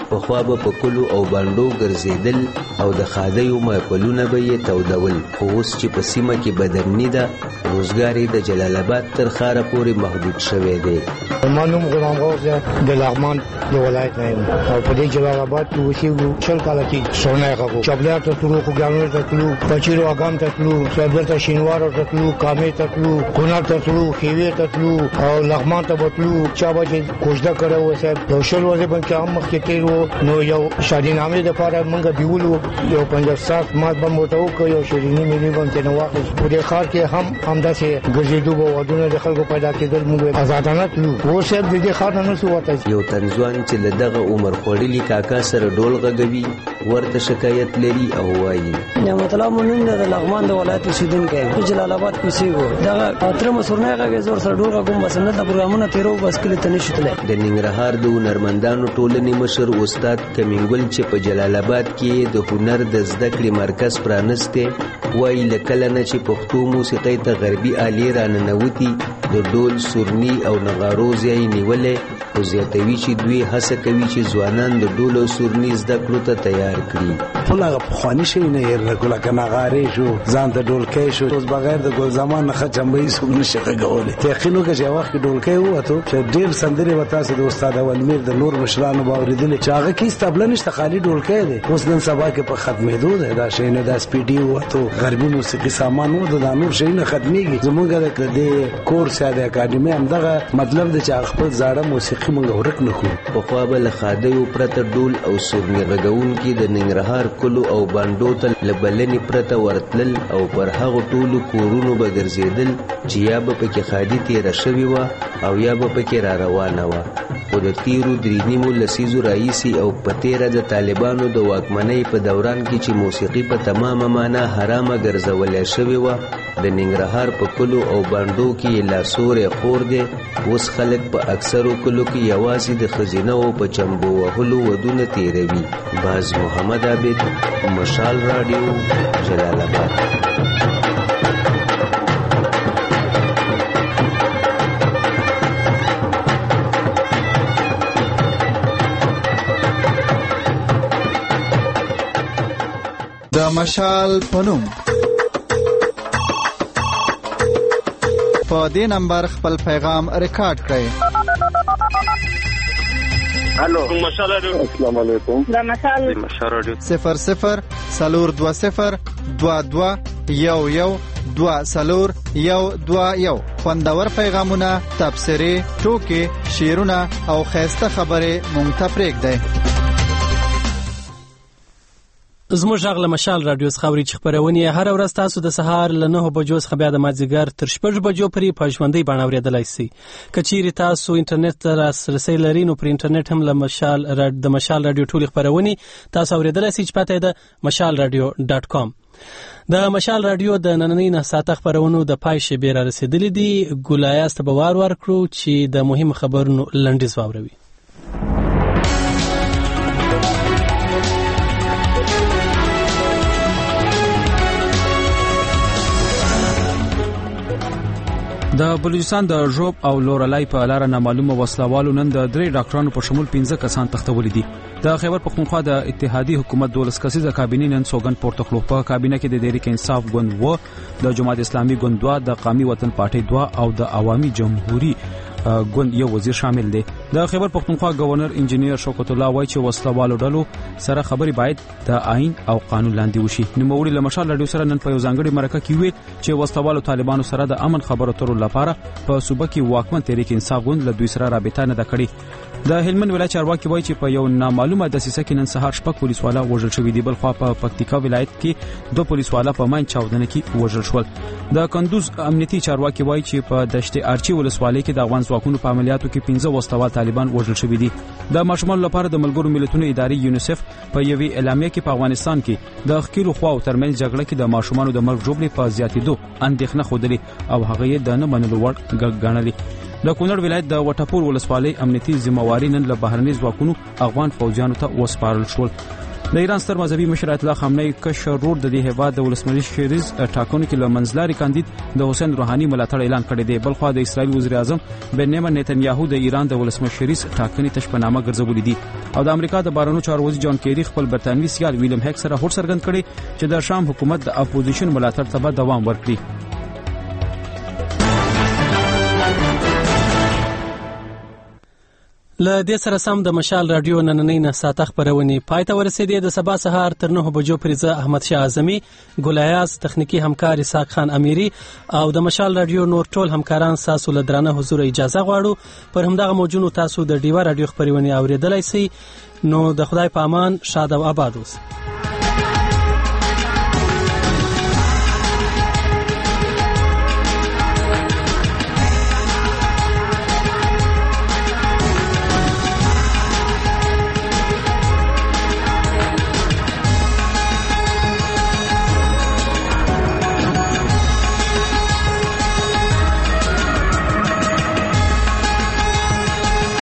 په خوا به په کلو او باندو ګرځېدل او د خادیو محفلونه به یې تودول. خو اوس چې په سیمه کې بدرني ده، روزګار یې د جلال آباد تر ښاره پورې محدود شوی دی. ما نوم غلام غوث د لغمان د ولایت نه یم او په دې جلال آباد کې اوسېږو. 40 کاله کې سورنای غو چابلار ته تلو، خوږیانو ته تلو، پچیرو اګام ته تلو، صاحب ته شینوار ته تلو، کامې ته تلو، کونړ ته تلو، خیوې ته تلو او لغمان ته تلو. چا به کوژده کړو صاحب یو شل ورځې باندې هم مخکې تیر وو. نو یو شادي نامې د لپاره موږ دیولو یو 50 مات به موټو کو یو شیرینی ملي باندې نو واخل. په دې خار کې هم داسې ګرځېدو به ودونه د خلکو پیدا کېدل. موږ آزادانه تلو. و صاحب دې خار نه سو وته. یو تنځوان چې لدغه عمر خوړلی کاکا سره ډول غږوي ورته شکایت لري او وایي نعمت الله مونږ د لغمان د ولایت اوسیدونکو جلال آباد کې اوسېږو. دا تر مسورنه غږی زور سره ډول غږوم بس نه د پروګرامونو تیرو بس کله ته نشته. د ننګرهار د هنرمندانو ټولنې مشر استاد کمینګل چې په جلال آباد کې د هنر د زده کړې مرکز پرانسته وایي لکه نه چې پښتو موسیقۍ ته غربي آلې راننوتي د ډول سورني او نغارو ځای نیولې. خو زیاتوي چې دوی هڅه کوي چې ځوانان د ډول او سورني زده کړو ته تیار کړي. ټول هغه پخواني شی نه یې رګوله که نغارې شو ځان ته ډولکی شو. اوس بغیر د ګل زمان نه ښه چمبهي څوک نشي غږولی. یقین وکړه چې یو وخت کې ډولکی ووتو چې ډېر سندرې به تاسو د استاد اولمیر د نور مشرانو به اورېدلې چې هغه کې هېڅ طبله نشته، خالي ډولکی دی. اوس نن سبا کې په ختمېدو دی دا شیونه. دا سپیډي ووتو، غربي موسیقي سامان ووتو، دا نور شیونه ختمېږي. زموږ د دې کورس یا د اکاډمۍ همدغه مطلب دی چې هغه خپل زاړه موسیقي موږ ورک نه کړو. پخوا به له خادیو پرته ډول او سورني غږونکي د ننګرهار کلو او باندو ته له بلنې پرته ورتلل او پر هغو ټولو کورونو به ګرځېدل چې یا به پکې خادي تېره شوې وه او یا به پکې را روانه وه. خو د تیرو 3 لسیزو راهیسې او په تېره د طالبانو د واکمنۍ په دوران کې چې موسیقي په تمامه معنا حرامه ګرځولی شوې وه، د ننګرهار په کلو او باندو کې یې لاسوری خور دی. اوس خلک په اکثرو کلو کې یوازې د ښځینه‌و په چمبو وهلو ودونه تېروي. باز محمد عابد، مشال راډیو، جلال آباد. د مشال پنوم په دې نمبر خپل پیغام ریکارډ کړئ. الو مشال رادیو. السلام علیکم. د مشال رادیو 00 420 22 11 2 خوندور پیغامونه، تبصرې، ټوکې، شعرونه او خیسته خبرې مونږ ته پرېږدئ. زموږ غږ له مشال رادیو څخه اوري چې خپرونې هر ورځ تاسو د سهار له 9 بجو څخه بیا د مازدیګر تر 6 بجو پورې په ژوندۍ بڼه اورېدلای شئ. که چیرې تاسو انټرنیټ ته لاسرسی لرئ نو پر انټرنیټ هم د مشال رادیو ټولې خپرونې تاسو اورېدلای شئ چې پته یې د mashalradio.com. د مشال رادیو د نننۍ 9 ساعته خپرونو د پای شیبې را رسېدلې دي. ګولایاست به وار ورکړو چې د مهم خبرونو لنډیز واوروي. د بلوچستان د ژوب او لورلای په لار نامعلومه وسلوالو نن د 3 ډاکټرانو په شمول 15 کسان تختولي دي. د خیبر پختونخوا د اتحادیې حکومت 12 کسیزه کابینې نن سوګن پورته کړو. په کابینه کې د تحریک انصاف ګوند و، د جماعت اسلامي ګوند 2، د قومي وطن پارټي 2 او د عوامي جمهوریت ګوند یو وزیر شامل دي. د خیبر پختونخوا گورنر انجینیر شوکت الله وایي چې وسلوالو ډلو سره خبري باید د آئین او قانون لاندې وشي. نوموړي له مشال رادیو سره نن په یو ځانګړي مرکه کې ویل چې وسلوالو طالبانو سره د امن خبرو اترو لپاره په صوبه کې واکمن تحریک انصاف ګوند له دوی سره رابطه نه کړې. د هلمند ولایت چارواکي وایي چې په یو نامعلومه دسیسه کې نن سهار 6 پولیسوالا وژل شوي دي. بل خوا په پکتیکا ولایت کې 2 پولیسوالا په ماین چاودنه کې وژل شول. د کندوز امنیتي چارواکي وایي چې په دشت ارچی ولسوالۍ کې د افغان ځواکونو په عملیاتو کې 15 وسلوال طالبان وژل شوي دي. د ماشومان لپاره د ملګرو ملتونو ادارې یونیسف په یوې اعلامیه کې په افغانستان کې د خکیلو خواو ترمنځ جګړه کې د ماشومانو د مرګ جوړې په زیاتېدو اندېښنه خوده او هغه یې د نه منلو وړ ګڼلې. د کونړ ولایت د وټپور ولسوالۍ امنیتي ذمہواری نن له بهرني ځواکونو افغان فوجیانو ته وسپارل شول. د ایران ستر مذهبي مشر آیت الله خامنه‌ای کشر رور د دې هیواد د ولسمشر شریز ټاکنو کې له منځلاري کاندید د حسین روحاني ملاتړ اعلان کړی دی. بلخو د اسرایل وزیر اعظم بنیامین نتنیاهو د ایران د ولسمشر شریز ټاکنې تشپنامه ګرځولې دي او د امریکا د بهرنیو چارو وزیر جان کیری خپل برتانوي سیال ویلیم هیک سره هوډ څرګند کړي چې د شام حکومت د اپوزیشن ملاتړ ته دوام ورکړي. له دې سره سم د مشال رادیو نننۍ نساته خبرونه پای ته ورسېدې. د سبا سهار تر 9 بجو پورې زه احمد شاه اعظمي، ګلایاز، تخنیکی همکار اسحاق خان امیری او د مشال رادیو نور ټول همکاران تاسو له درنه حضور اجازه غواړو. پر همدغه موجونو تاسو د ډیوا رادیو خبرونه اوریدلای شئ. نو د خدای په امان، شاد او آباد اوسئ.